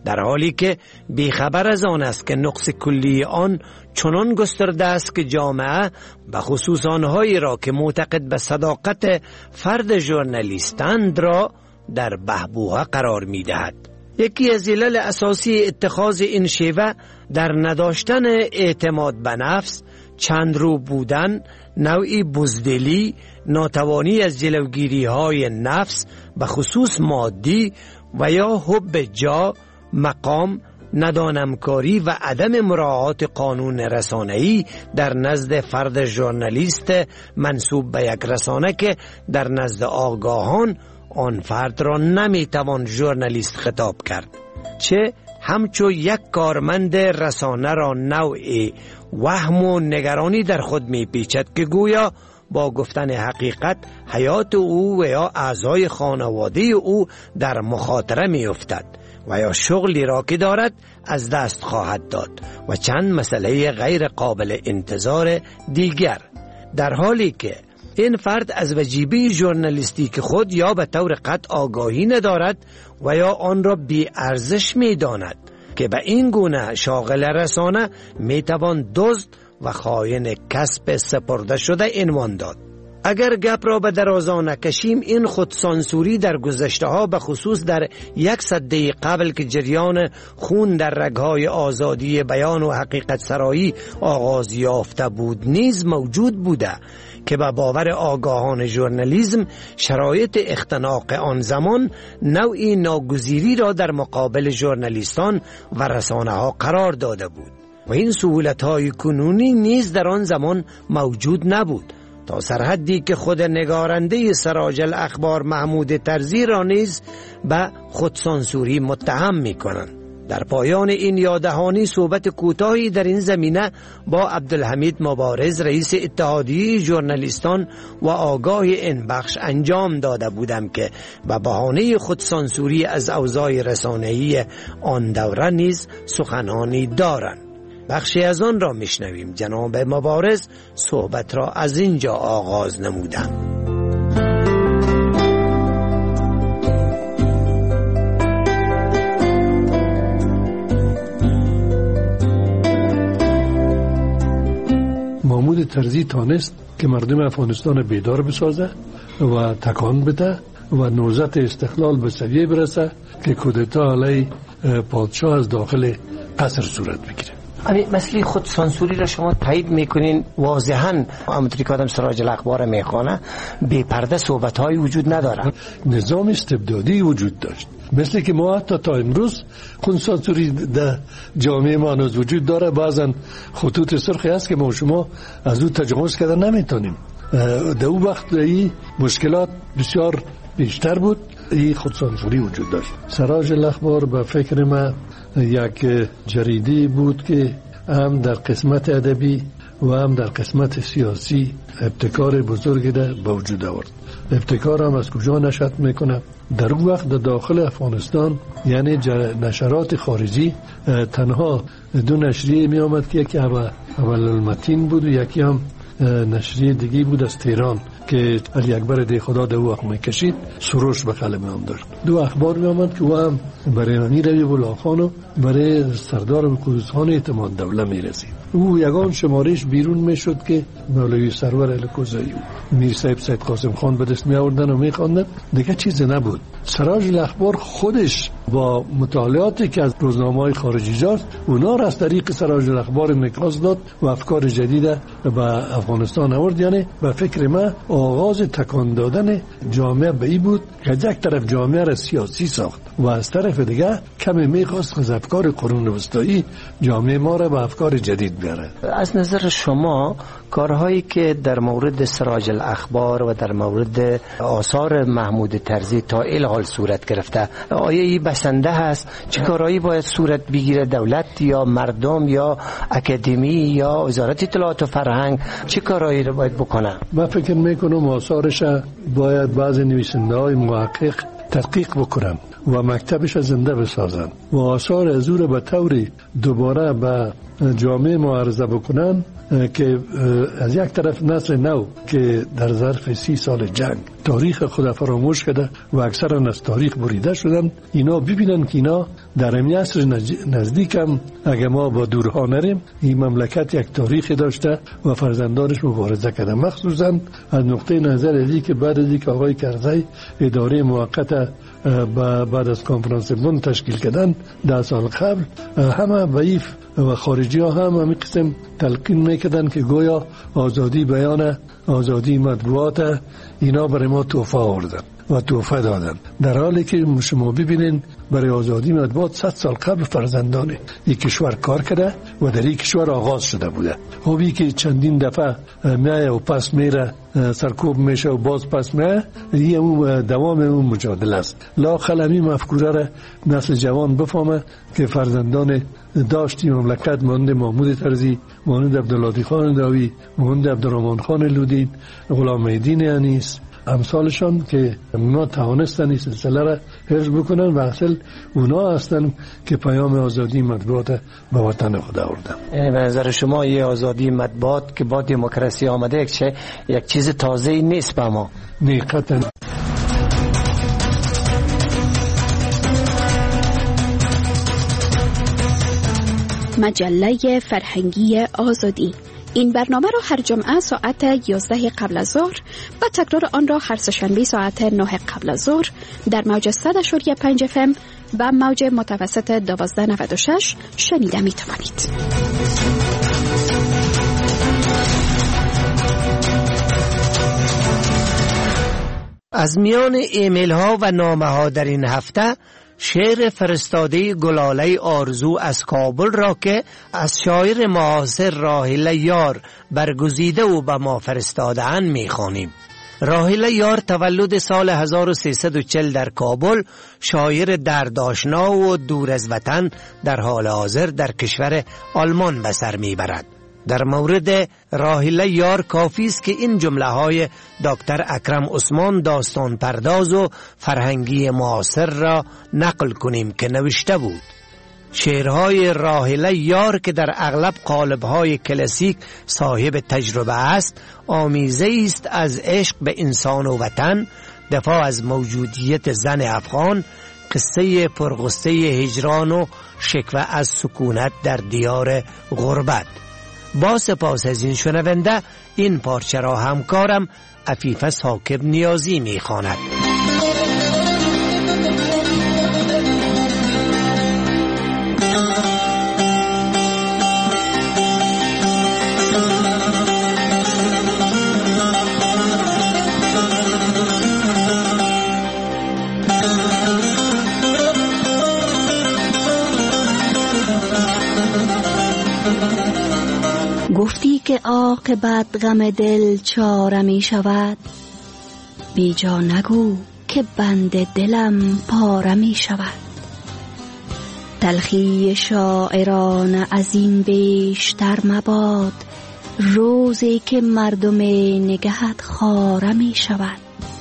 [SPEAKER 11] در حالی که بیخبر از آن است که نقص کلی آن چنان گسترده است که جامعه به خصوص آنهایی را که معتقد به صداقت فرد ژورنالیستند را در بحبوحه قرار می دهد. یکی از علل اساسی اتخاذ این شیوه در نداشتن اعتماد به نفس، چند رو بودن، نوعی بزدلی، ناتوانی از جلوگیری های نفس به خصوص مادی و یا حب جا، مقام، ندانمکاری و عدم مراعات قانون رسانه‌ای در نزد فرد ژورنالیست منسوب به یک رسانه که در نزد آگاهان آن فرد را نمیتوان ژورنالیست خطاب کرد، چه همچو یک کارمند رسانه را نوع وهم و نگرانی در خود میپیچد که گویا با گفتن حقیقت حیات او و یا اعضای خانواده او در مخاطره میافتد و یا شغلی را که دارد از دست خواهد داد و چند مسئله غیر قابل انتظار دیگر، در حالی که این فرد از وجیبه ژورنالیستیک خود یا به طور قطع آگاهی ندارد و یا آن را بی ارزش می داند که به این گونه شاغل رسانه می توان دزد و خائن کسب سپرده شده عنوان داد. اگر گپ را به درازا نکشیم، این خودسانسوری در گذشته ها به خصوص در یک سده قبل که جریان خون در رگهای آزادی بیان و حقیقت سرایی آغاز یافته بود نیز موجود بوده که به باور آگاهان ژورنالیسم شرایط اختناق آن زمان نوعی ناگزیری را در مقابل ژورنالیستان و رسانه ها قرار داده بود و این سهولت های کنونی نیز در آن زمان موجود نبود، تا سرحدی که خود نگارنده سراج الاخبار محمود طرزی را نیز به خودسانسوری متهم می کنند. در پایان این یاددهانی صحبت کوتاهی در این زمینه با عبدالحمید مبارز رئیس اتحادیه ژورنالیستان و آگاه این بخش انجام داده بودم که به بهانه خودسانسوری از اوضاع رسانه‌ای آن دوره نیز سخنانی دارند. بخشی از آن را میشنویم. جناب مبارز صحبت را از اینجا آغاز نمودند.
[SPEAKER 15] محمود طرزی تانست که مردم افغانستان بیدار بسازه و تکان بده و نوزت استقلال به سویه برسه که کودتا علیه پادشاه از داخل قصر صورت بگیره.
[SPEAKER 11] امی مسئله خود سانسوری را شما تایید میکنین؟ واضحاً همونطوری که آدم سراج الاخبار میخوانه بی پرده صحبت های وجود نداره.
[SPEAKER 15] نظام استبدادی وجود داشت، مثل که ما حتی تا امروز خود سانسوری در جامعه ما هنوز وجود داره. بعضا خطوط سرخی هست که ما شما از او تجاوز کردن نمیتونیم. در اون وقت این مشکلات بسیار بیشتر بود، این خود سانسوری وجود داشت. سراج الاخبار به فکر ما یک جریده بود که هم در قسمت ادبی و هم در قسمت سیاسی ابتکار بزرگی در به وجود آورد. ابتکار هم از کجا نشأت میکنه؟ در اون وقت در داخل افغانستان یعنی نشرات خارجی تنها دو نشریه می آمد که یکی اول المتین بود و یکی هم نشریه دیگه بود از تهران که علی اکبر دی خدا در وقت میکشید، سروش به قلم هم داشت. دو اخبار می آمد که او هم برای امیر علی بلاخان و برای سردار کوهستان اعتماد دوله می رسید. او یگان شمارش بیرون می شد که مولوی سرور الکوزایی میر صاحب سید قاسم خان به دست می آوردن و می خواندن، دیگه چیزی نبود. سراج الاخبار خودش با مطالعاتی که از روزنامه‌های خارجی جاست اونا را از طریق سراج الاخبار انعکاس داد و افکار جدید به افغانستان آورد. یعنی به فکر من آغاز تکان دادن جامعه به این بود که یک طرف جامعه را سیاسی ساخت و از طرف دیگه کمی میخواست از افکار قرون وسطایی جامعه ما را به افکار جدید بیاره.
[SPEAKER 11] از نظر شما کارهایی که در مورد سراج الاخبار و در مورد آثار محمود طرزی تا الحال صورت گرفته آیا این بسنده هست؟ چه کارهایی باید صورت بگیره؟ دولت یا مردم یا اکادمی یا وزارت اطلاعات و فرهنگ چه کارهایی رو باید بکنه؟
[SPEAKER 15] من فکر میکنم آثارش باید بعضی نویسنده های محقق تحقیق بکنن و مکتبش زنده بسازن و آثار از او را به طوری دوباره به جامعه ما عرضه بکنن که از یک طرف نسل نو که در ظرف سی سال جنگ تاریخ خود فراموش کرده و اکثرا از تاریخ بریده شدن، اینا ببینن که اینا در این عصر نزدیک هم اگه ما با دورها نریم این مملکت یک تاریخی داشته و فرزندانش مبارزه کرده، مخصوصا از نقطه نظر ازی که بعد از اینکه آقای کرزی اداره موقت بعد از کنفرانس بن تشکیل کردن ده سال قبل، همه ضعیف و خارجی ها هم همین قسم تلقین میکردن که گویا آزادی بیان، آزادی مطبوعات اینا برای ما تحفه آوردن و تحفه دادن، در حالی که شما ببینین برای آزادی مطبوعات صد سال قبل فرزندان یک کشور کار کرده و در یک کشور آغاز شده بوده. خوبی که چندین دفعه میایه و پس میره، سرکوب میشه و باز پس میایه، یه اون دوام اون مجادله است. لا خلمی مفکوره را نسل جوان بفهمه که فرزندان داشتی مملکت مانند محمود طرزی، مانند عبدالهادی خان داوی، مانند عبدالرحمن خان لودین، غلام الدین انیس، امثالشان که اونا توانستن این سلسله را حفظ بکنن و اصل اونا هستن که پیام آزادی مطبوعات به وطن خود آوردن.
[SPEAKER 11] یعنی به نظر شما یه آزادی مطبوعات که با دموکراسی آمده یک چه یک چیز تازه نیست به ما؟
[SPEAKER 15] نه قطعا.
[SPEAKER 16] مجله فرهنگی آزادی. این برنامه را هر جمعه ساعت یازده قبل از ظهر و تکرار آن را هر سه‌شنبه ساعت نه قبل از ظهر در موج صد و پنج اف ام و موج متوسط دوازده نود و شش شنیده می توانید.
[SPEAKER 11] از میان ایمیل ها و نامه ها در این هفته شعر فرستاده گلاله آرزو از کابل را که از شاعر معاصر راحله یار برگزیده و به ما فرستاده‌اند می‌خوانیم. راحله یار تولد سال هزار و سیصد و چهل در کابل، شاعر دردآشنا و دور از وطن در حال حاضر در کشور آلمان به سر میبرد. در مورد راحله یار کافی است که این جمله های دکتر اکرم عثمان داستان پرداز و فرهنگی معاصر را نقل کنیم که نوشته بود: شعرهای راحله یار که در اغلب قالب‌های کلاسیک صاحب تجربه است، آمیزه است از عشق به انسان و وطن، دفاع از موجودیت زن افغان، قصه پرغصه هجران و شکوه از سکونت در دیار غربت. با سپاس از این شنونده، این پارچه را همکارم عفیفه ثاقب نیازی می‌خواند.
[SPEAKER 13] گفتی که عاقبت غم دل چاره می شود، بی جا نگو که بند دلم پاره می شود. تلخی شاعران از این بیشتر مباد، روزی که مردم نگهت خاره می شود.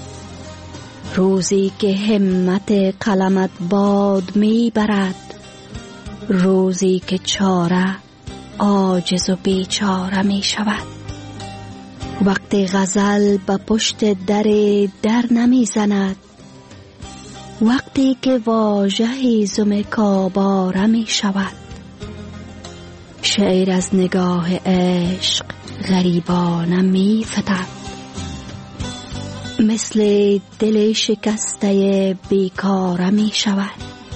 [SPEAKER 13] روزی که همت قلمت باد می برد، روزی که چاره عاجز و بیچاره می شود. وقتی غزل به پشت در در نمی زند، وقتی که واژه هیزم کاباره می شود. شعر از نگاه عشق غریبانه می فتد، مثل دل شکسته بیکاره می شود.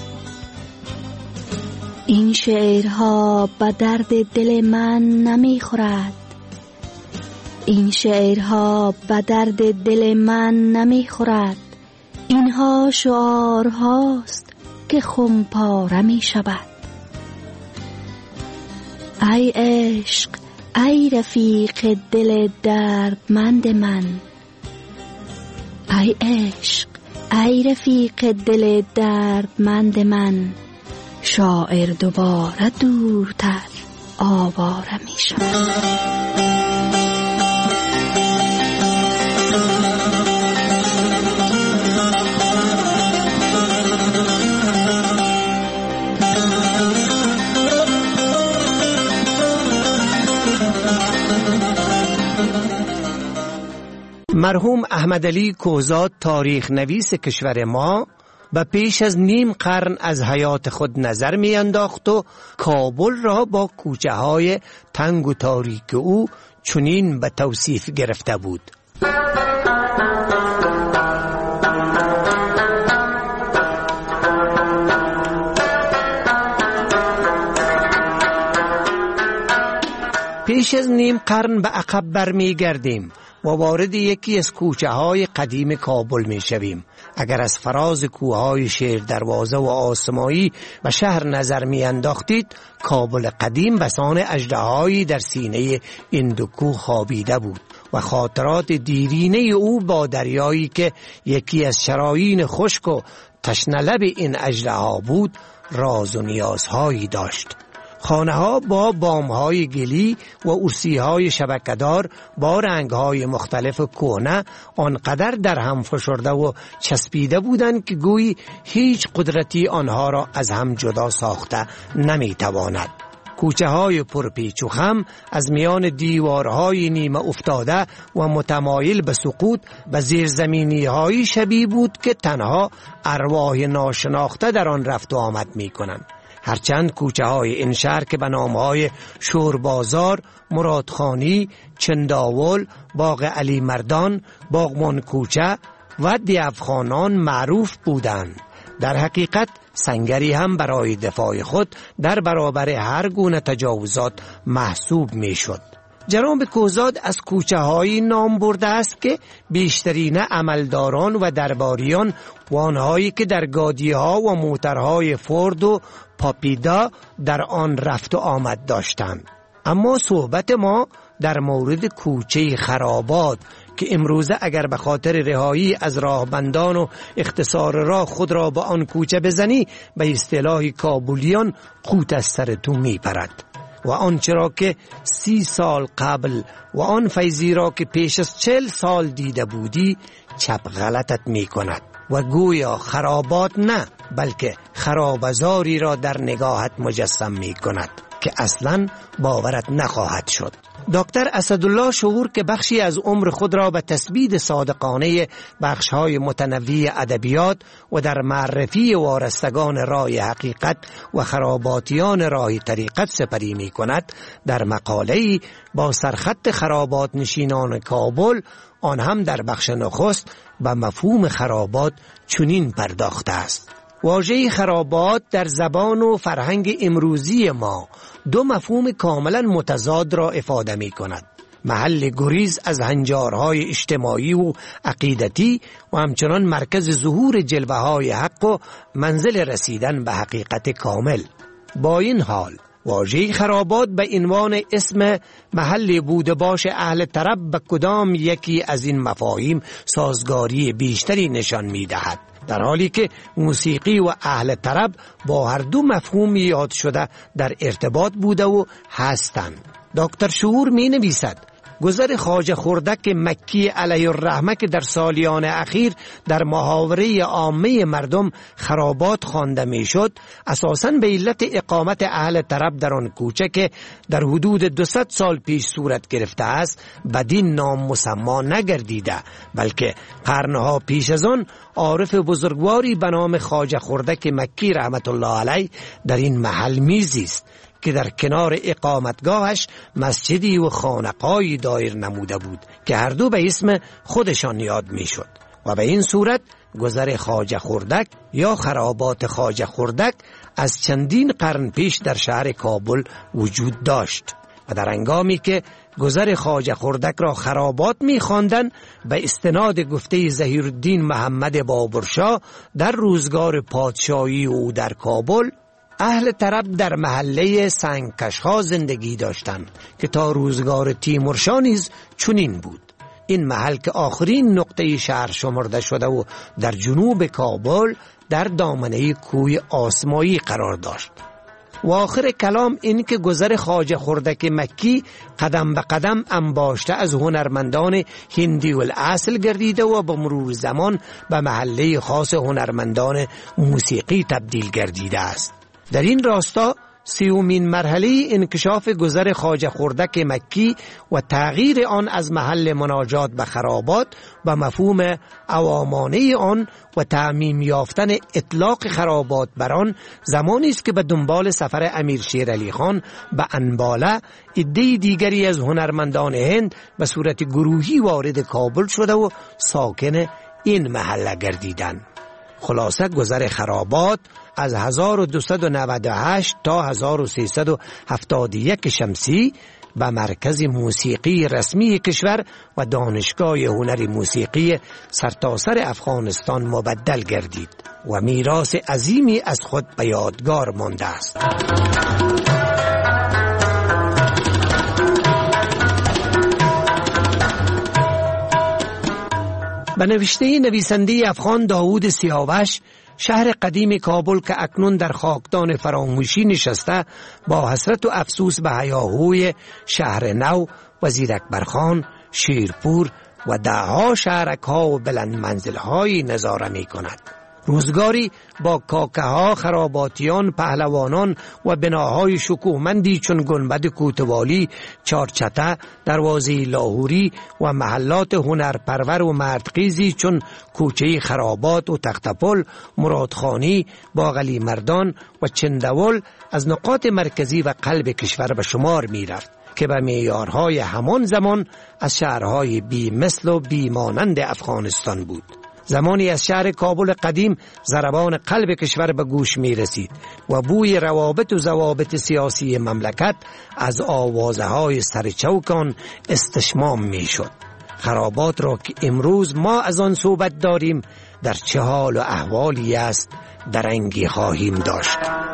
[SPEAKER 13] این شعرها به درد دل من نمی خورد، این شعرها به درد دل من نمی خورد. اینها شعارهاست که خم پاره می شود. ای عشق، ای رفیق دل دردمند من، ای عشق، ای رفیق دل دردمند من، شاعر دوباره دورتر آواره می شود.
[SPEAKER 11] مرحوم احمدعلی کوزاد تاریخ نویس کشور ما و پیش از نیم قرن از حیات خود نظر می انداخت و کابل را با کوچه های تنگ و تاریک او چنین به توصیف گرفته بود: پیش از نیم قرن به عقب برمی گردیم و وارد یکی از کوچه های قدیم کابل می شویم. اگر از فراز کوههای شیر دروازه و آسمایی و شهر نظر می انداختید، کابل قدیم بسان اژدهایی در سینه این دو کوه خوابیده بود و خاطرات دیرینه او با دریایی که یکی از شرايين خشک و تشنه لب این اژدها بود راز و نیازهایی داشت. خانه ها با بام های گلی و ارسی های شبکه‌دار با رنگ های مختلف کهنه آنقدر در هم فشرده و چسبیده بودند که گویی هیچ قدرتی آنها را از هم جدا ساخته نمی تواند. کوچه های پرپیچ و خم از میان دیوارهای نیمه افتاده و متمایل به سقوط و زیرزمینی های شبیه بود که تنها ارواح ناشناخته در آن رفت و آمد می کنند. هرچند کوچه های این شهر که به نام های شوربازار، مرادخانی، چنداول، باغ علی مردان، باغمان کوچه و دیوخانان معروف بودند، در حقیقت سنگری هم برای دفاع خود در برابر هر گونه تجاوزات محسوب می شد. جناب کوزاد از کوچه هایی نام برده است که بیشترین عملداران و درباریان و آنهایی که در گادی ها و موترهای فورد و پاپیدا در آن رفت و آمد داشتند. اما صحبت ما در مورد کوچه خرابات که امروزه اگر به خاطر رهایی از راهبندان و اختصار راه خود را به آن کوچه بزنی، به اصطلاح کابلیان قوت از سر تو می پرد و آنچه را که سی سال قبل و آن فیضی را که پیش از چل سال دیده بودی چپ غلطت می کند و گویا خرابات نه بلکه خرابزاری را در نگاهت مجسم می کند که اصلا باورت نخواهد شد. دکتر اسدالله شعور که بخشی از عمر خود را به تثبیت صادقانه بخش‌های متنوع ادبیات و در معرفی وارستگان راه حقیقت و خراباتیان راه طریقت سپری می کند، در مقاله‌ای با سرخط خرابات نشینان کابل، آن هم در بخش نخست، به مفهوم خرابات چنین پرداخته است: واژه خرابات در زبان و فرهنگ امروزی ما دو مفهوم کاملا متضاد را افاده می کند: محل گریز از هنجارهای اجتماعی و عقیدتی و همچنان مرکز ظهور جلوه های حق و منزل رسیدن به حقیقت کامل. با این حال واژه خرابات به عنوان اسم محل بوده باش اهل طرب به کدام یکی از این مفاهیم سازگاری بیشتری نشان می دهد، در حالی که موسیقی و اهل طرب با هر دو مفهوم یاد شده در ارتباط بوده و هستند. دکتر شعور می نویسد: گذر خواجه خردک مکی علیه الرحمه که در سالیان اخیر در محاوره عامه مردم خرابات خوانده می شد، اساساً به علت اقامت اهل طرب در آن کوچه که در حدود دویست سال پیش صورت گرفته است بدین نام مسما نگردیده، بلکه قرنها پیش از آن عارف بزرگواری به نام خواجه خردک مکی رحمت الله علیه در این محل میزیست که در کنار اقامتگاهش مسجدی و خانقاهی دایر نموده بود که هر دو به اسم خودشان یاد می شد و به این صورت گذر خواجه خردک یا خرابات خواجه خردک از چندین قرن پیش در شهر کابل وجود داشت و در هنگامی که گذر خواجه خردک را خرابات می خواندند، به استناد گفته ظهیرالدین محمد بابرشاه در روزگار پادشاهی او در کابل، اهل طرب در محله سنگکشها زندگی داشتند که تا روزگار تیمورشاه نیز چنین بود. این محل که آخرین نقطه شهر شمرده شده و در جنوب کابل در دامنه کوه آسمایی قرار داشت. و آخر کلام این که گذر خواجه خردک مکی قدم به قدم انباشته از هنرمندان هندی الاصل گردیده و با مرور زمان به محله خاص هنرمندان موسیقی تبدیل گردیده است. در این راستا سیومین مرحله انکشاف گذر خواجه خردک مکی و تغییر آن از محل مناجات به خرابات و مفهوم عوامانه آن و تعمیم یافتن اطلاق خرابات بر آن زمانی است که به دنبال سفر امیر شیر علی خان به انباله عده دیگری از هنرمندان هند به صورت گروهی وارد کابل شده و ساکن این محله گردیدند. خلاصه گذر خرابات از هزار و دویست و نود و هشت تا هزار و سیصد و هفتاد و یک شمسی به مرکز موسیقی رسمی کشور و دانشگاه هنر موسیقی سرتاسر افغانستان مبدل گردید و میراث عظیمی از خود به یادگار مانده است. به نوشته نویسنده افغان داوود سیاوش، شهر قدیم کابل که اکنون در خاکدان فراموشی نشسته با حسرت و افسوس به هیاهوی شهر نو و زیرکبرخان، شیرپور و دهها شهرک‌ها و بلند منزل‌های نظاره می کند. روزگاری با کاکه ها، خراباتیان، پهلوانان و بناهای شکوهمندی چون گنبد کوتوالی، چارچته، دروازه لاهوری و محلات هنرپرور و مردخیزی چون کوچه خرابات و تختپل، مرادخانی، باغلی مردان و چندول از نقاط مرکزی و قلب کشور به شمار می رفت که به معیارهای همان زمان از شهرهای بی مثل و بی مانند افغانستان بود. زمانی از شهر کابل قدیم ضربان قلب کشور به گوش می رسید و بوی روابط و ضوابط سیاسی مملکت از آوازه های سرچوکان استشمام می شد. خرابات را که امروز ما از آن صحبت داریم در چه حال و احوالی است درنگی خواهیم داشت.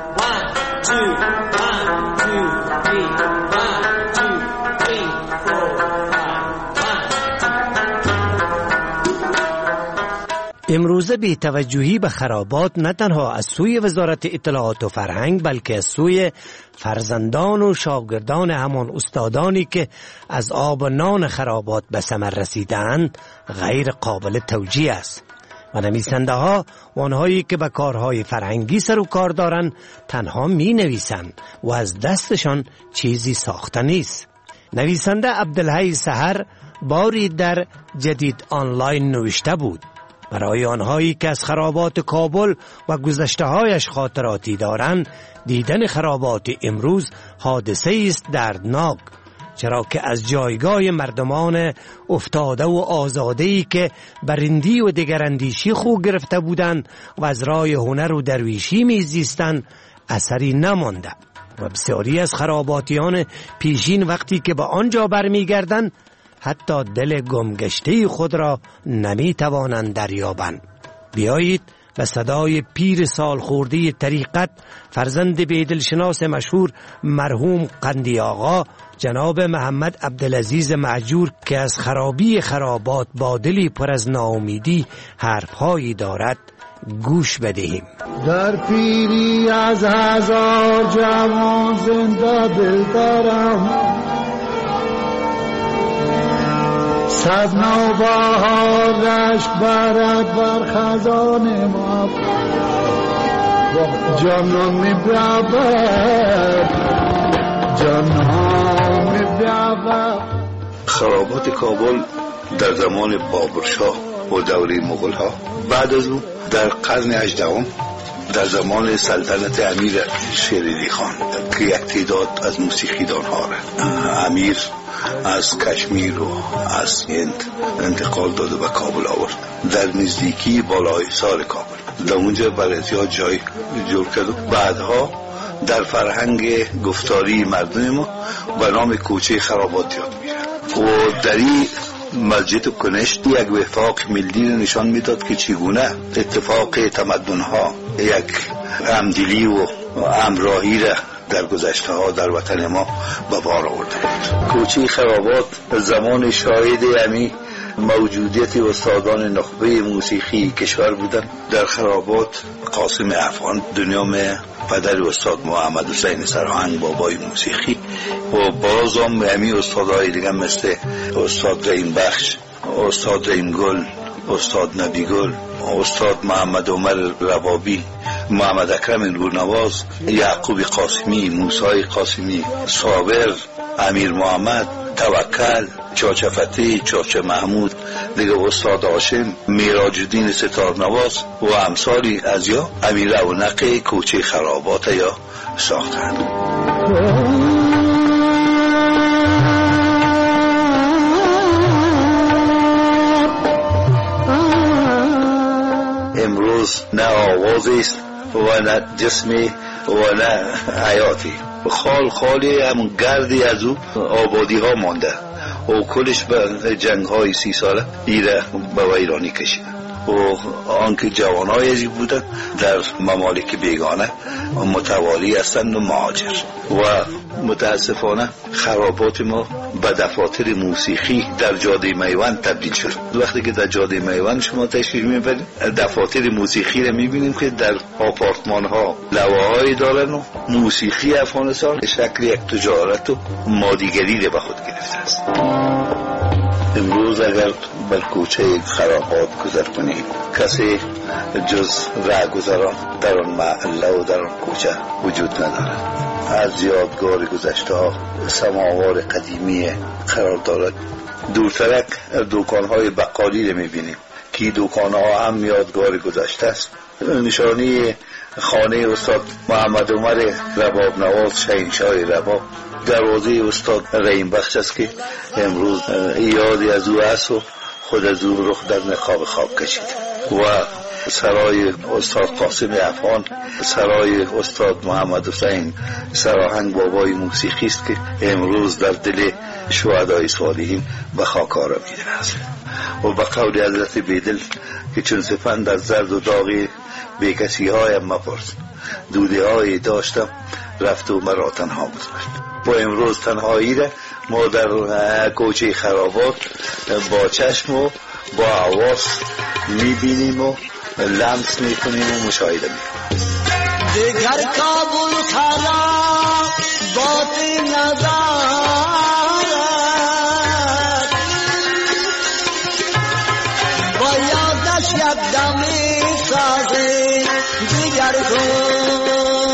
[SPEAKER 11] امروزه بی توجهی به خرابات نه تنها از سوی وزارت اطلاعات و فرهنگ بلکه از سوی فرزندان و شاگردان همان استادانی که از آب و نان خرابات به ثمر رسیدند غیر قابل توجیه است و نویسنده ها و آنهایی که به کارهای فرهنگی سر و کار دارند تنها می نویسند و از دستشان چیزی ساخته نیست. نویسنده عبدالحی سحر باری در جدید آنلاین نوشته بود: برای آنهایی که از خرابات کابل و گذشته‌هایش خاطراتی دارند، دیدن خرابات امروز حادثه است دردناک، چرا که از جایگاه مردمان افتاده و آزاده‌ای که برندی و دگراندیشی خو گرفته بودند و از راه هنر و درویشی می‌زیستند اثری نمانده و بسیاری از خراباتیان پیشین وقتی که به آنجا برمیگردند حتی دل گمگشته خود را نمی توانند دریابند. بیایید به صدای پیر سال خورده طریقت، فرزند بیدلشناس مشهور مرحوم قندی آقا جناب محمد عبدالعزیز مهجور که از خرابی خرابات با دلی پر از ناامیدی حرفهایی دارد گوش بدهیم.
[SPEAKER 17] در پیری از هزار جوان زنده دل دارم، صد نوبهار رشک برد بر خزان ما، جانم می بیابد جانم می بیابد.
[SPEAKER 18] خرابات کابل در زمان بابرشاه و دوره مغول ها، بعد از اون در قرن هجدهم در زمان سلطنت امیر شیر علی خان که یک تعداد از موسیقیدان ها را امیر از کشمیر و از هند انتقال داده به کابل آورد، در نزدیکی بالای سار کابل در اونجا برای زیاد جای جور کرد. بعدها در فرهنگ گفتاری مردم ما به نام کوچه خرابات یاد میره و در این مسجد کنشت یک وفاق ملی نشان میداد که چگونه اتفاق تمدن ها یک همدلی و همراهی را در گذشته ها در وطن ما به بار آورده بود. کوچه خرابات زمان شاهد امی موجودیت استادان نخبه موسیقی کشور بودند. در خرابات قاسم افغان دنیام پدر استاد محمد حسین سرهنگ بابای موسیقی و بازم امی استادهای دیگه مثل استاد رحیم بخش، استاد رحیم گل، استاد نبی گل، استاد محمد عمر ربابی محمد اکرم نورنواز، یعقوب قاسمی، موسی قاسمی، صابر، امیر محمد، توکل، چاچه فتی، چاچه محمود، دیگه استاد هاشم، میراج الدین ستارنواز و امثالی از یا امیر رونق کوچه خرابات یا ساختند. امروز نه آوازی است و نه جسمی و نه حیاتی، خال خالی همون گردی از او آبادی ها مانده و کلش به جنگ های سی ساله ایره به ویرانی کشید و آنکه جوانای ازی بودن در ممالک بیگانه متوالی هستند و مهاجر و متاسفانه خرابات ما به دفاتر موسیقی در جاده میوند تبدیل شد. وقتی که در جاده میوند شما تشریف میبرید دفاتر موسیقی رو میبینیم که در آپارتمان ها لوحه‌ای دارن و موسیقی افغانستان شکل یک تجارت و مادیگری رو به خود گرفته است. امروز اگر بر کوچه خرابات گذر کنی کسی جز رهگذران در آن محله و در آن کوچه وجود ندارد. از یادگار گذشته ها سماوار قدیمی قرار دارد. دورترک دکان‌های بقالی رو می‌بینیم که دکان‌ها هم یادگار گذشته است. نشانی خانه استاد محمد عمر رباب نواز شهنشاه رباب، دروازه استاد رحیم بخش است که امروز یادی از او است و خود از او رخ در نقاب خواب کشید و سرای استاد قاسم افغان، سرای استاد محمد حسین سراهنگ بابای موسیقی است که امروز در دل شهدای صالحین به خاک آرامیده است و به قول حضرت بیدل که چون سپند از زرد و داغی به کسی هایم مپرس، دوده هایی داشتم رفت و مرا تنها گذاشت. با امروز تنهایی را ما در کوچه خرابات با چشم و با حواس میبینیم و لمس میکنیم و مشاهده میکنیم.
[SPEAKER 17] دیگر کابل خراب باطی ندارد، با یادش یک دمی سازی دیگر کن.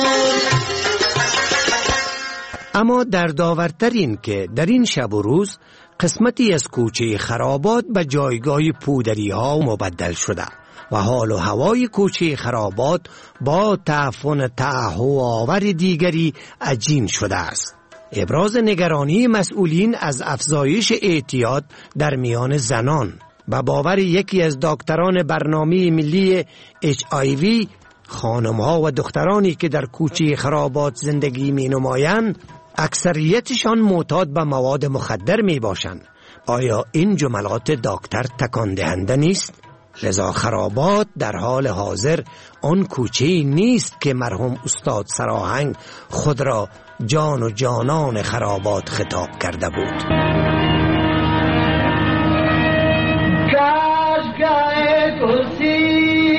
[SPEAKER 11] اما در داورتر این که در این شب و روز قسمتی از کوچه خرابات به جایگاه پودری ها مبدل شده و حال و هوای کوچه خرابات با تعفن تعهو آور دیگری عجین شده است. ابراز نگرانی مسئولین از افزایش اعتیاد در میان زنان و باور یکی از دکتران برنامه ملی اچ آی وی خانم‌ها و دخترانی که در کوچه خرابات زندگی می نمایند اکثریتشان معتاد به مواد مخدر می باشند. آیا این جملات دکتر تکان دهنده نیست؟ لذا خرابات در حال حاضر آن کوچه نیست که مرحوم استاد سراهنگ خود را جان و جانان خرابات خطاب کرده بود.
[SPEAKER 17] گاش گای کسی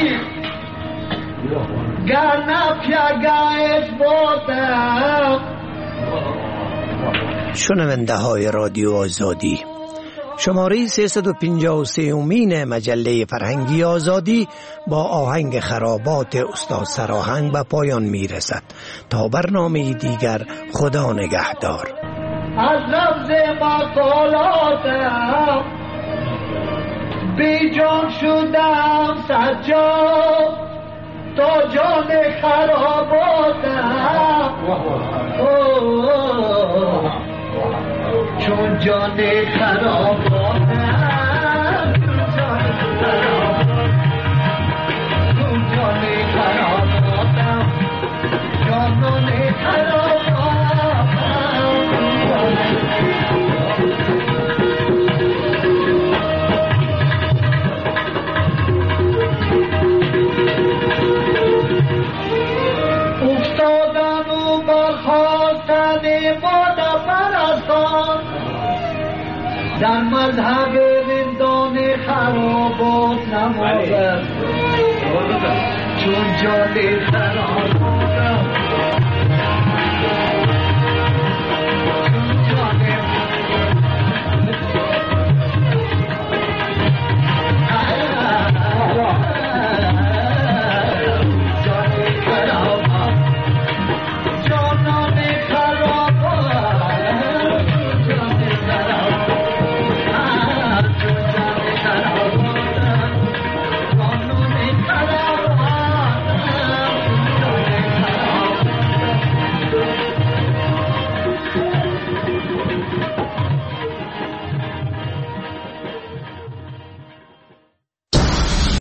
[SPEAKER 17] گرنا پیا گایش بودم.
[SPEAKER 11] شنونده های رادیو آزادی، شماره سیصد و پنجاه و سه امین مجله فرهنگی آزادی با آهنگ خرابات استاد سراهنگ به پایان می رسد. تا برنامه دیگر خدا نگهدار.
[SPEAKER 17] از لفظ مقالاتم بی جان شدم سجاد تا جان خراباتم چون جان خراباتم چون جان خراباتم جانان افتادن و برخواستن باده پرستان در مذهب رندان خرابات نمازد چون جان خراباتم